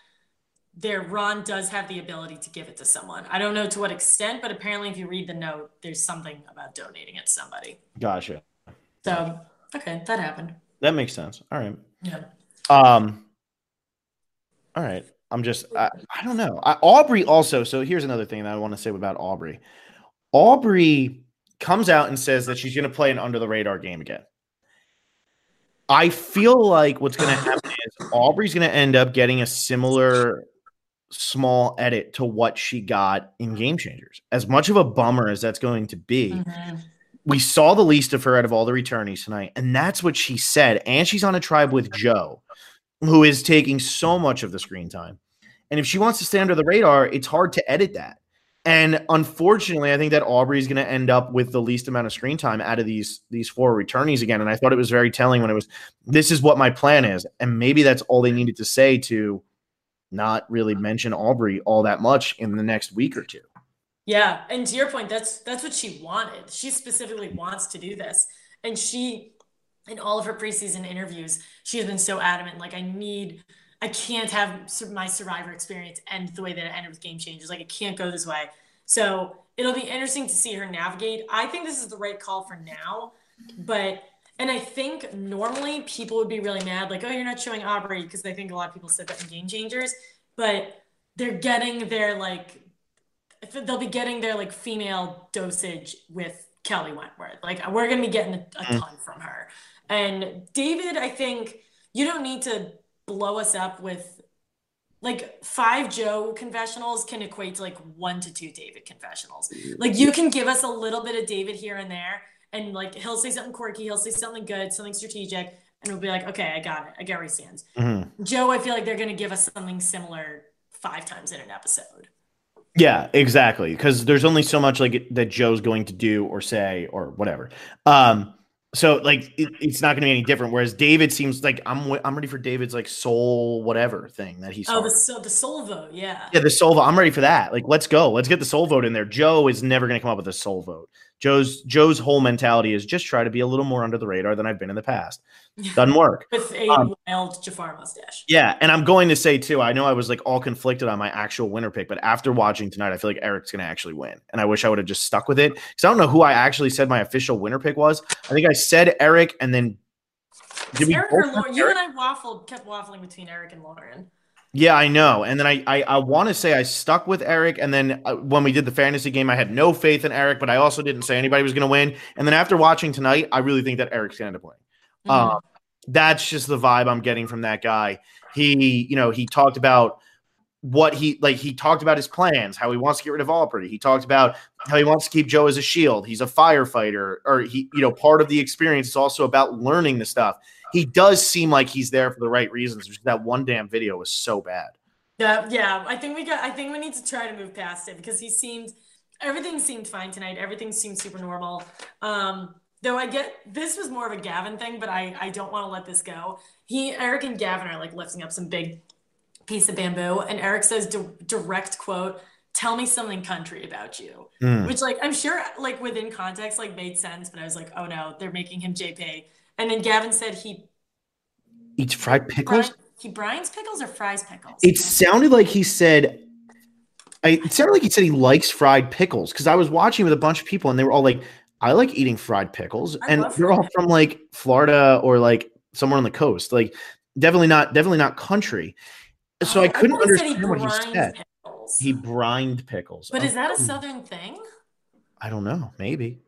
Ron does have the ability to give it to someone. I don't know to what extent, but apparently if you read the note, there's something about donating it to somebody. Gotcha. So, okay, that happened. That makes sense. All right. Yeah. All right. I don't know. Aubrey also. So here's another thing that I want to say about Aubrey. Aubrey comes out and says that she's going to play an under the radar game again. I feel like what's going to happen is Aubrey's going to end up getting a similar small edit to what she got in Game Changers. As much of a bummer as that's going to be, we saw the least of her out of all the returnees tonight, and that's what she said. And she's on a tribe with Joe, who is taking so much of the screen time. And if she wants to stay under the radar, it's hard to edit that. And unfortunately, I think that Aubrey's going to end up with the least amount of screen time out of these four returnees again. And I thought it was very telling when it was, this is what my plan is. And maybe that's all they needed to say to not really mention Aubrey all that much in the next week or two. Yeah, and to your point, that's what she wanted. She specifically wants to do this. And she, in all of her preseason interviews, she has been so adamant, like, I can't have my Survivor experience end the way that it ended with Game Changers. Like, it can't go this way. So it'll be interesting to see her navigate. I think this is the right call for now, and I think normally people would be really mad, like, oh, you're not showing Aubrey, because I think a lot of people said that in Game Changers, but they'll be getting their like female dosage with Kelly Wentworth. Like, we're gonna be getting a ton from her. And David, I think you don't need to blow us up with like 5 Joe confessionals can equate to like 1 to 2 David confessionals. Like, you can give us a little bit of David here and there, and like he'll say something quirky, he'll say something good, something strategic, and we'll be like, okay, I got it. I get where he stands. Joe, I feel like they're gonna give us something similar 5 times in an episode. Yeah, exactly. Because there's only so much like that Joe's going to do or say or whatever. So like it's not going to be any different. Whereas David seems like I'm ready for David's like soul whatever thing that he's. Oh, the soul vote, yeah. Yeah, the soul vote. I'm ready for that. Like, let's go. Let's get the soul vote in there. Joe is never going to come up with a soul vote. Joe's whole mentality is just try to be a little more under the radar than I've been in the past. Doesn't work. With a wild Jafar mustache. Yeah, and I'm going to say too, I know I was like all conflicted on my actual winner pick, but after watching tonight, I feel like Eric's going to actually win. And I wish I would have just stuck with it. Because I don't know who I actually said my official winner pick was. I think I said Eric, and then Eric or Lauren? You and I kept waffling between Eric and Lauren. Yeah, I know. And then I want to say I stuck with Eric. And then when we did the fantasy game, I had no faith in Eric, but I also didn't say anybody was going to win. And then after watching tonight, I really think that Eric's going to end up winning. That's just the vibe I'm getting from that guy. He talked about he talked about his plans, how he wants to get rid of Aubrey. He talked about how he wants to keep Joe as a shield. He's a firefighter, or part of the experience is also about learning the stuff. He does seem like he's there for the right reasons. Just that one damn video was so bad. Yeah. I think we need to try to move past it because everything seemed fine tonight. Everything seemed super normal. Though I get this was more of a Gavin thing, but I don't want to let this go. Eric and Gavin are like lifting up some big piece of bamboo, and Eric says direct quote, "Tell me something country about you," which like I'm sure like within context like made sense, but I was like, oh no, they're making him JP. And then Gavin said he eats fried pickles. He brines pickles or fries pickles. It sounded like he said. It sounded like he said he likes fried pickles because I was watching with a bunch of people and they were all like, I like eating fried pickles. And they're all from like Florida or like somewhere on the coast. Like definitely not country. So I couldn't understand what he said. Pickles. He brined pickles. But is that a Southern thing? I don't know. Maybe.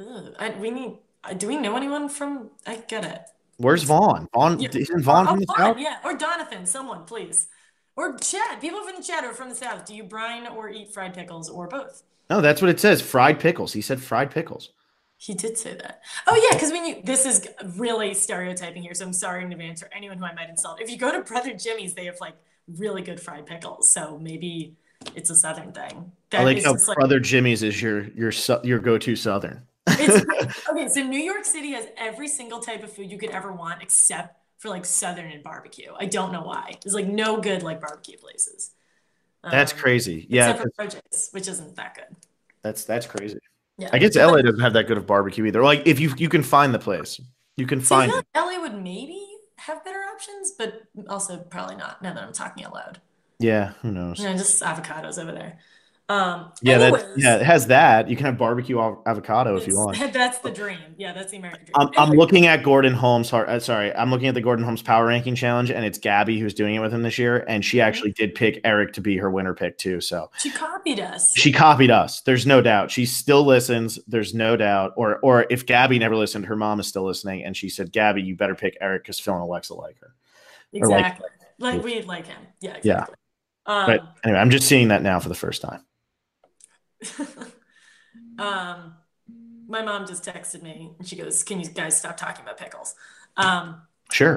Do we know anyone from? I get it. Where's Vaughn? Isn't Vaughn from the South? Yeah, or Donathan, someone, please. Or chat. People from the chat are from the South. Do you brine or eat fried pickles or both? No, that's what it says. Fried pickles. He said fried pickles. He did say that. Oh, yeah, because this is really stereotyping here, so I'm sorry in advance for anyone who I might insult. If you go to Brother Jimmy's, they have, like, really good fried pickles, so maybe it's a Southern thing. I like how Brother Jimmy's is your go-to Southern. Okay, so New York City has every single type of food you could ever want except for, like, Southern and barbecue. I don't know why. There's, like, no good, like, barbecue places. That's crazy. Yeah. Except for Roja's, which isn't that good. That's crazy. Yeah. I guess LA doesn't have that good of barbecue either. Like if you can find the place, you can find it. LA would maybe have better options, but also probably not. Now that I'm talking out loud. Yeah, who knows? Just avocados over there. It has that. You can have barbecue avocado if you want. That's the dream. Yeah, that's the American dream. I'm looking at Gordon Holmes. I'm looking at the Gordon Holmes power ranking challenge, and it's Gabby who's doing it with him this year, and she actually did pick Eric to be her winner pick too. So she copied us. There's no doubt. She still listens. There's no doubt. Or if Gabby never listened, her mom is still listening, and she said, "Gabby, you better pick Eric because Phil and Alexa like her." Exactly. Like we like him. Yeah. Exactly. Yeah. But anyway, I'm just seeing that now for the first time. My mom just texted me and she goes, "Can you guys stop talking about pickles?" Sure.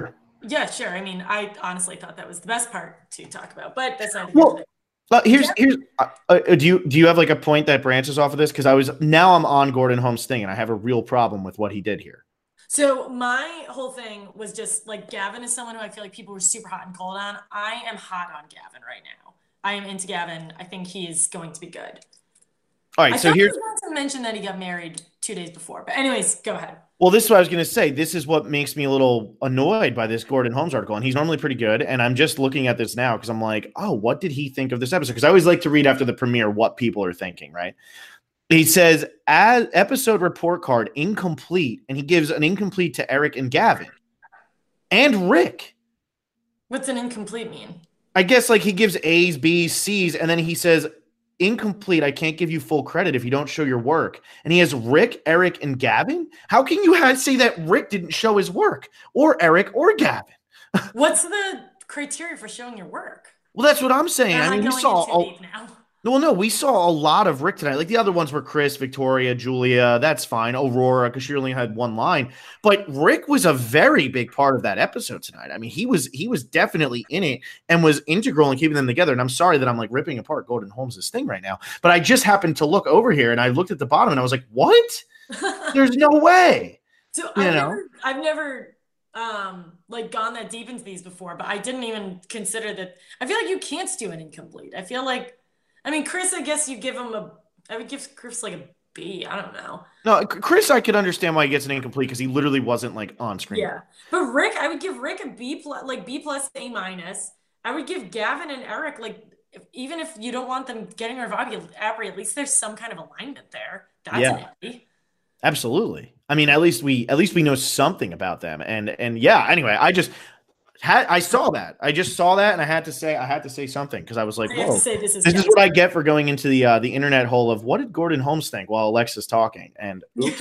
Yeah, sure. I mean, I honestly thought that was the best part to talk about, but that's not here Well, today. here's do you have like a point that branches off of this? Because I'm on Gordon Holmes' thing, and I have a real problem with what he did here. So my whole thing was just like Gavin is someone who I feel like people were super hot and cold on. I am hot on Gavin right now. I am into Gavin. I think he is going to be good. All I right, so thought I here's was going to mention that he got married 2 days before, but anyways, go ahead. well, this is what I was going to say. This is what makes me a little annoyed by this Gordon Holmes article, and he's normally pretty good. And I'm just looking at this now because I'm like, oh, what did he think of this episode? Because I always like to read after the premiere what people are thinking, right? He says, as episode report card incomplete, and he gives an incomplete to Eric and Gavin and Rick. What's an incomplete mean? I guess like he gives A's, B's, C's, and then he says, incomplete. I can't give you full credit if you don't show your work. And he has Rick, Eric, and Gavin. How can you say that Rick didn't show his work, or Eric, or Gavin? What's the criteria for showing your work? Well, that's what I'm saying. Am I I mean, we going saw in too deep now? well, no, we saw a lot of Rick tonight. Like the other ones were Chris, Victoria, Julia. That's fine. Aurora, because she only had one line. But Rick was a very big part of that episode tonight. I mean, he was definitely in it and was integral in keeping them together. And I'm sorry that I'm like ripping apart Gordon Holmes' thing right now. But I just happened to look over here and I looked at the bottom and I was like, what? There's no way. So You I've know? never, I've never like gone that deep into these before, but I didn't even consider that. I feel like you can't do an incomplete. I feel like, I mean, Chris, I guess you give him I would give Chris like a B. I don't know. No, Chris, I could understand why he gets an incomplete because he literally wasn't like on screen. Yeah. But Rick, I would give Rick a B plus, like B plus, A minus. I would give Gavin and Eric, like, even if you don't want them getting their vocabulary, at least there's some kind of alignment there. That's an Yeah. A. Absolutely. I mean, at least we know something about them. And yeah, anyway, I saw that. I just saw that and I had to say something because I was like, I have to whoa, say this is this is Jen's. what I get for going into the internet hole of what did Gordon Holmes think while Alexa's talking? And oops.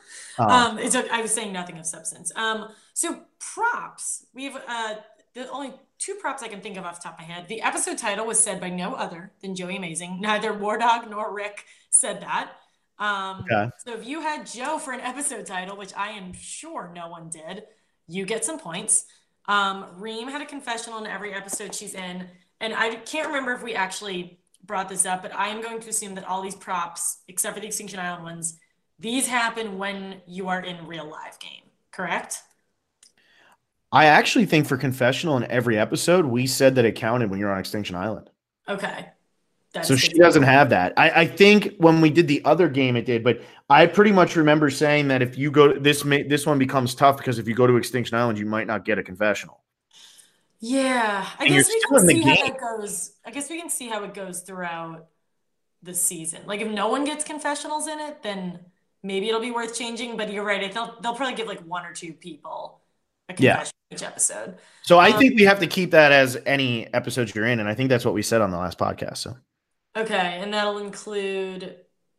I was saying nothing of substance. So props. We have the only two props I can think of off the top of my head. The episode title was said by no other than Joey Amazing. Neither War Dog nor Rick said that. Okay. So if you had Joe for an episode title, which I am sure no one did, you get some points. Reem had a confessional in every episode she's in, and I can't remember if we actually brought this up, but I am going to assume that all these props, except for the Extinction Island ones, these happen when you are in real live game, correct? I actually think for confessional in every episode, we said that it counted when you're on Extinction Island. Okay. That's So she doesn't have that. I think when we did the other game, it did, but I pretty much remember saying that if you go, this one becomes tough because if you go to Extinction Island, you might not get a confessional. Yeah, I And guess you're we still can in the see how game. that goes. I guess we can see how it goes throughout the season. Like if no one gets confessionals in it, then maybe it'll be worth changing. But you're right. They'll probably give like one or two people a Yeah. confession each episode. So I think we have to keep that as any episodes you're in, and I think that's what we said on the last podcast. So Okay, and that'll include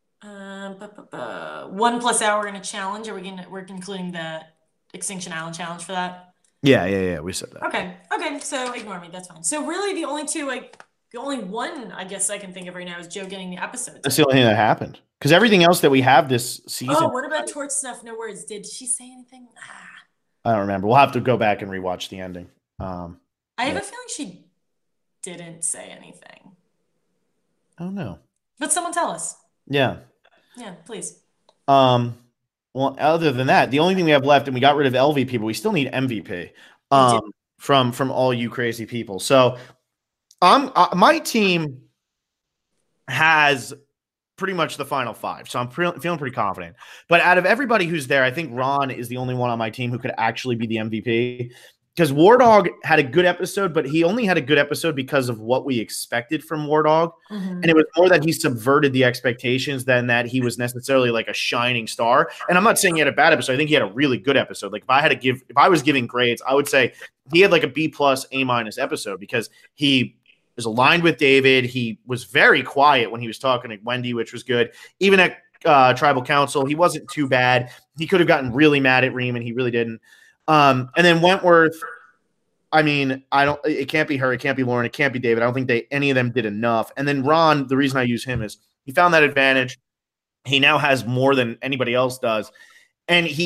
1+ hour in a challenge. We're including the Extinction Island challenge for that? yeah, we said that. Okay, so ignore me. That's fine. So really, the only one I guess I can think of right now is Joe getting the episode. That's the only thing that happened because everything else that we have this season, Oh, what about Torch Snuff? No words. Did she say anything? I don't remember. We'll have to go back and rewatch the ending. I have a feeling she didn't say anything. Oh no. But someone tell us. Yeah. Yeah, please. Well, other than that, the only thing we have left, and we got rid of LV people, we still need MVP. From all you crazy people. So, my team has pretty much the final five, so I'm feeling pretty confident. But out of everybody who's there, I think Ron is the only one on my team who could actually be the MVP. Because War Dog had a good episode, but he only had a good episode because of what we expected from War Dog. Mm-hmm. And it was more that he subverted the expectations than that he was necessarily like a shining star. And I'm not saying he had a bad episode. I think he had a really good episode. Like if I was giving grades, I would say he had like a B plus, A minus episode because he was aligned with David. He was very quiet when he was talking to Wendy, which was good. Even at Tribal Council, he wasn't too bad. He could have gotten really mad at Reem, and he really didn't. And then Wentworth, I mean, it can't be her. It can't be Lauren. It can't be David. I don't think any of them did enough. And then Ron, the reason I use him is he found that advantage. He now has more than anybody else does. And he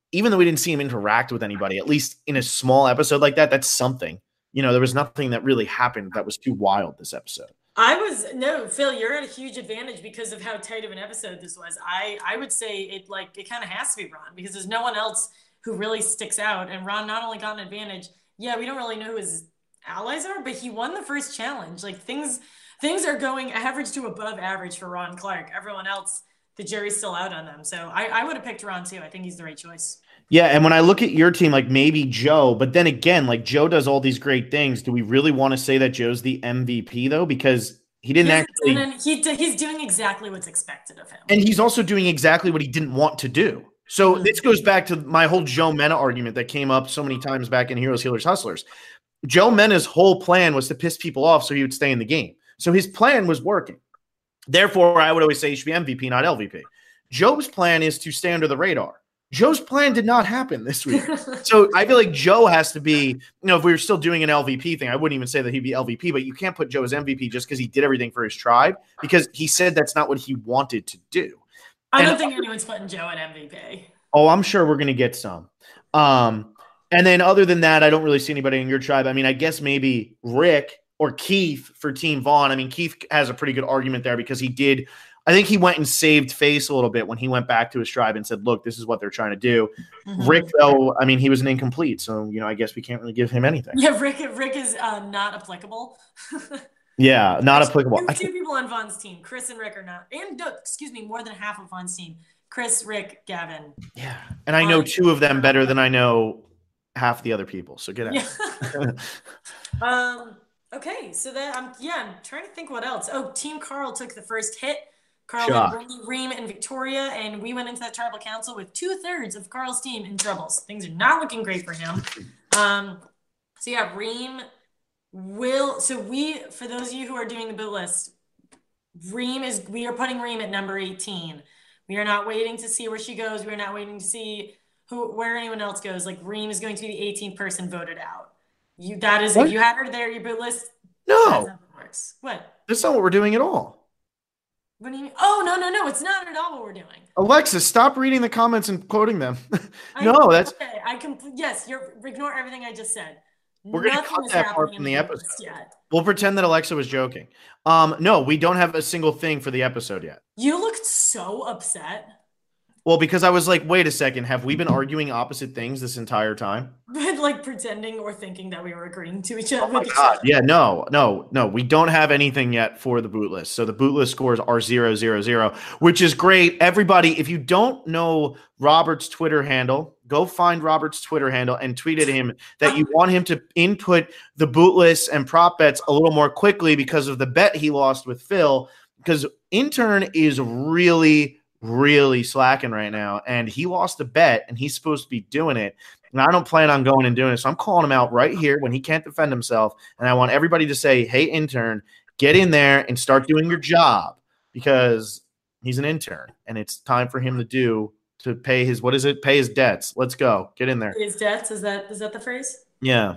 even though we didn't see him interact with anybody, at least in a small episode like that, that's something. There was nothing that really happened that was too wild this episode. No, Phil, you're at a huge advantage because of how tight of an episode this was. I would say it kind of has to be Ron because there's no one else who really sticks out. And Ron not only got an advantage, yeah, we don't really know who his allies are, but he won the first challenge. Like things are going average to above average for Ron Clark. Everyone else, the jury's still out on them. So I would have picked Ron too. I think he's the right choice. Yeah, and when I look at your team, like maybe Joe, but then again, like Joe does all these great things. Do we really want to say that Joe's the MVP though? Because he didn't actually. And he's doing exactly what's expected of him. And he's also doing exactly what he didn't want to do. So this goes back to my whole Joe Mena argument that came up so many times back in Heroes, Healers, Hustlers. Joe Mena's whole plan was to piss people off so he would stay in the game. So his plan was working. Therefore, I would always say he should be MVP, not LVP. Joe's plan is to stay under the radar. Joe's plan did not happen this week. So I feel like Joe has to be, if we were still doing an LVP thing, I wouldn't even say that he'd be LVP, but you can't put Joe as MVP just because he did everything for his tribe because he said that's not what he wanted to do. I don't think anyone's putting Joe at MVP. Oh, I'm sure we're going to get some. And then other than that, I don't really see anybody in your tribe. I mean, I guess maybe Rick or Keith for Team Vaughn. I mean, Keith has a pretty good argument there because I think he went and saved face a little bit when he went back to his tribe and said, look, this is what they're trying to do. Mm-hmm. Rick, though, I mean, he was an incomplete. So, I guess we can't really give him anything. Yeah, Rick is not applicable. Yeah, not applicable. Two people on Vaughn's team, Chris and Rick are not. And, more than half of Vaughn's team. Chris, Rick, Gavin. Yeah, and I know two of them better than I know half the other people. So get out. Yeah. Okay, so that I'm trying to think what else. Oh, Team Carl took the first hit. Carl and Reem and Victoria, and we went into that tribal council with 2/3 of Carl's team in troubles. Things are not looking great for him. So yeah, Reem will. So for those of you who are doing the boot list, we are putting Reem at number 18. We are not waiting to see where she goes. We are not waiting to see where anyone else goes. Like Reem is going to be the 18th person voted out. If you had her there, your boot list. No, that's not how it works. What? That's not what we're doing at all. What do you mean? Oh, no. It's not at all what we're doing. Alexa, stop reading the comments and quoting them. No, that's... Okay, yes, ignore everything I just said. We're going to cut that part from the episode. Yet. We'll pretend that Alexa was joking. No, we don't have a single thing for the episode yet. You looked so upset. Well, because I was like, wait a second, have we been arguing opposite things this entire time? Like pretending or thinking that we were agreeing to each other. Oh my God. Yeah, no. We don't have anything yet for the boot list. So the boot list scores are 0-0-0, which is great. Everybody, if you don't know Robert's Twitter handle, go find Robert's Twitter handle and tweet at him that you want him to input the boot lists and prop bets a little more quickly because of the bet he lost with Phil, because Intern is really slacking right now, and he lost a bet, and he's supposed to be doing it, and I don't plan on going and doing it, so I'm calling him out right here when he can't defend himself, and I want everybody to say, hey, Intern, get in there and start doing your job, because he's an intern, and it's time for him to pay his, pay his debts. Let's go. Get in there. His debts? Is that the phrase? Yeah.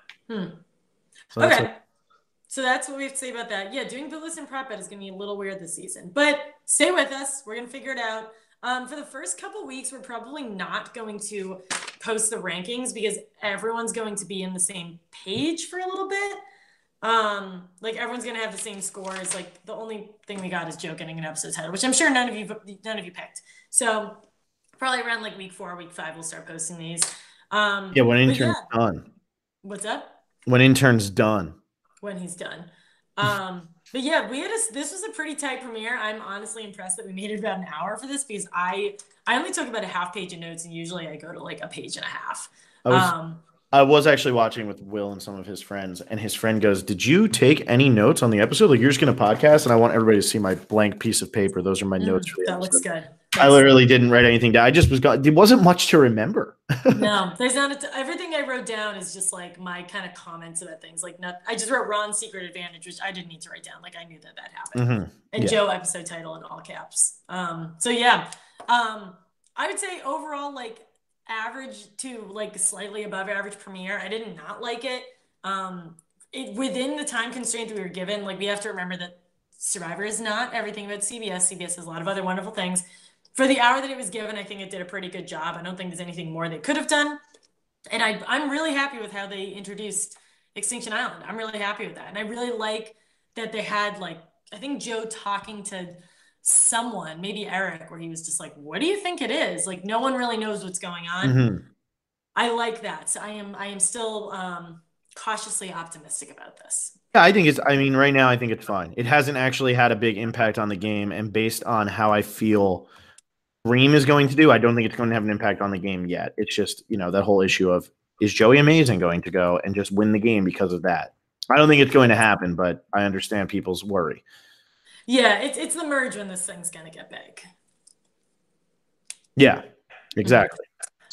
So okay. So that's what we have to say about that. Yeah, doing boot list and prop bet is going to be a little weird this season. But stay with us. We're going to figure it out. For the first couple weeks, we're probably not going to post the rankings because everyone's going to be in the same page for a little bit. Like everyone's going to have the same scores. Like the only thing we got is Joe getting an episode title, which I'm sure none of you picked. So probably around like week 4, week 5, we'll start posting these. When Intern's done. What's up? When Intern's done. When he's done. But yeah, this was a pretty tight premiere. I'm honestly impressed that we made it about an hour for this because I only took about a half page of notes, and usually I go to like a page and a half. I was actually watching with Will and some of his friends, and his friend goes, did you take any notes on the episode? Like, you're just going to podcast, and I want everybody to see my blank piece of paper. Those are my notes for the episode. That looks good. I literally didn't write anything down. I just there wasn't much to remember. No, there's not. Everything I wrote down is just like my kind of comments about things. Like, I just wrote Ron's secret advantage, which I didn't need to write down. Like, I knew that happened. Mm-hmm. And Joe episode title in all caps. So yeah, I would say overall, like average to like slightly above average premiere. I did not like it. Within the time constraint that we were given, like we have to remember that Survivor is not everything about CBS. CBS has a lot of other wonderful things. For the hour that it was given, I think it did a pretty good job. I don't think there's anything more they could have done. And I'm really happy with how they introduced Extinction Island. I'm really happy with that. And I really like that they had, like, I think Joe talking to someone, maybe Eric, where he was just like, what do you think it is? Like, no one really knows what's going on. Mm-hmm. I like that. So I am still cautiously optimistic about this. Yeah, I mean, right now I think it's fine. It hasn't actually had a big impact on the game, and based on how I feel Reem is going to do, I don't think it's going to have an impact on the game yet. It's just, that whole issue of, is Joey Amazing going to go and just win the game because of that? I don't think it's going to happen, but I understand people's worry. Yeah, it's the merge when this thing's gonna get big. Yeah, exactly.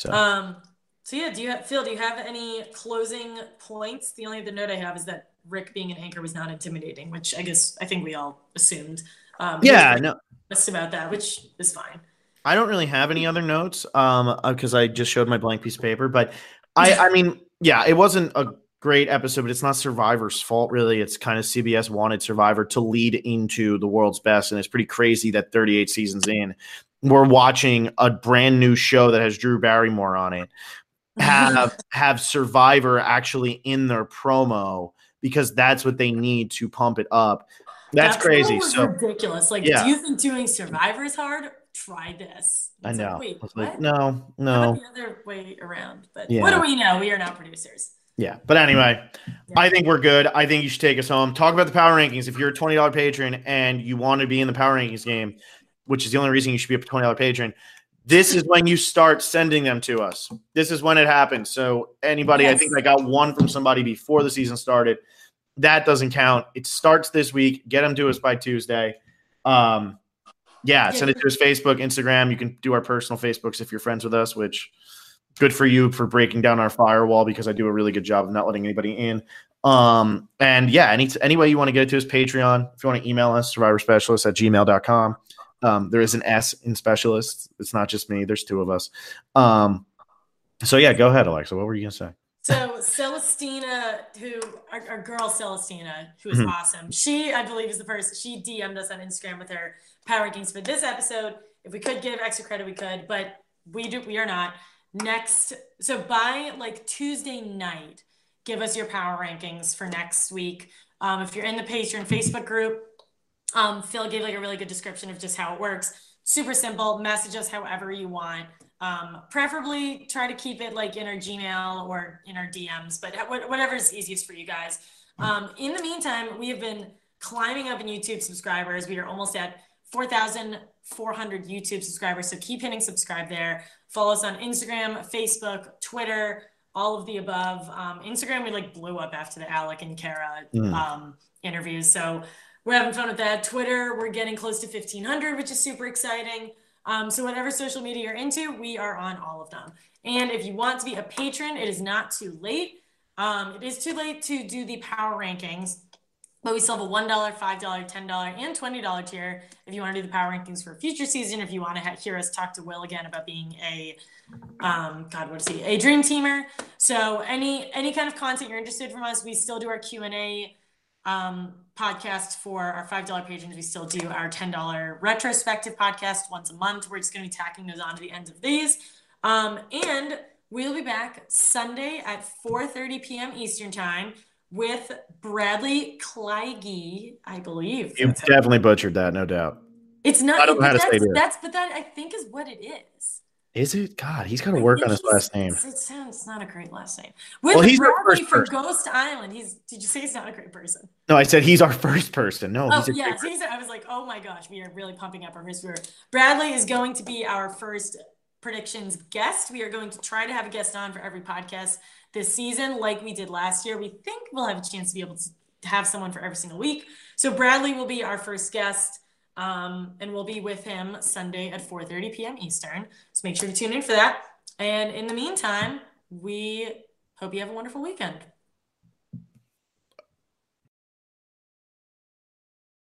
So yeah, do you have any closing points? The only other note I have is that Rick being an anchor was not intimidating, which I think we all assumed. Yeah, no, about that, which is fine. I don't really have any other notes because I just showed my blank piece of paper. But I mean, yeah, it wasn't a great episode, but it's not Survivor's fault, really. It's kind of CBS wanted Survivor to lead into the world's best, and it's pretty crazy that 38 seasons in, we're watching a brand new show that has Drew Barrymore on it have Survivor actually in their promo because that's what they need to pump it up. That's crazy. So ridiculous. Like, yeah. Do you think doing Survivor is hard? Try this. I know. Like, wait, what? Like, no. How about the other way around? But yeah. What do we know? We are not producers. Yeah. But anyway, yeah. I think we're good. I think you should take us home. Talk about the power rankings. If you're a $20 patron and you want to be in the power rankings game, which is the only reason you should be a $20 patron, this is when you start sending them to us. This is when it happens. So anybody, yes. I think I got one from somebody before the season started. That doesn't count. It starts this week. Get them to us by Tuesday. Send it to us Facebook, Instagram. You can do our personal Facebooks if you're friends with us, which good for you for breaking down our firewall because I do a really good job of not letting anybody in. Any way you want to get it to us, Patreon. If you want to email us, survivorspecialist@gmail.com. There is an S in specialists. It's not just me. There's two of us. Go ahead, Alexa. What were you going to say? So Celestina, our girl Celestina, who is awesome. She, I believe, is the first. She DM'd us on Instagram with her power rankings for this episode. If we could give extra credit, we could, but we are not. So by like Tuesday night, give us your power rankings for next week. If you're in the Patreon Facebook group, Phil gave like a really good description of just how it works. Super simple. Message us however you want. Preferably try to keep it like in our Gmail or in our DMs, but whatever is easiest for you guys. In the meantime, we have been climbing up in YouTube subscribers. We are almost at 4,400 YouTube subscribers. So keep hitting subscribe there. Follow us on Instagram, Facebook, Twitter, all of the above. Instagram, we like blew up after the Alec and Kara interviews. So we're having fun with that. Twitter, we're getting close to 1,500, which is super exciting. So whatever social media you're into, we are on all of them. And if you want to be a patron, it is not too late. It is too late to do the power rankings, but we still have a $1, $5, $10, and $20 tier if you want to do the power rankings for a future season. If you want to hear us talk to Will again about being a dream teamer. So any kind of content you're interested from us, we still do our Q&A podcast for our $5 patrons. We still do our $10 retrospective podcast once a month. We're just going to be tacking those on to the end of these. And we'll be back Sunday at 4:30 p.m. Eastern time with Bradley Kleige, I believe. You definitely butchered that, no doubt. It's not. I don't know how to say it. But that I think is what it is. Is it? God, he's got to work on his last name. It sounds not a great last name. He's Bradley for Ghost Island. Did you say he's not a great person? No, I said he's our first person. No, I was like, oh my gosh, we are really pumping up our first viewer. Bradley is going to be our first predictions guest. We are going to try to have a guest on for every podcast this season, like we did last year. We think we'll have a chance to be able to have someone for every single week. So Bradley will be our first guest. And we'll be with him Sunday at 4:30 p.m. Eastern. So make sure to tune in for that. And in the meantime, we hope you have a wonderful weekend.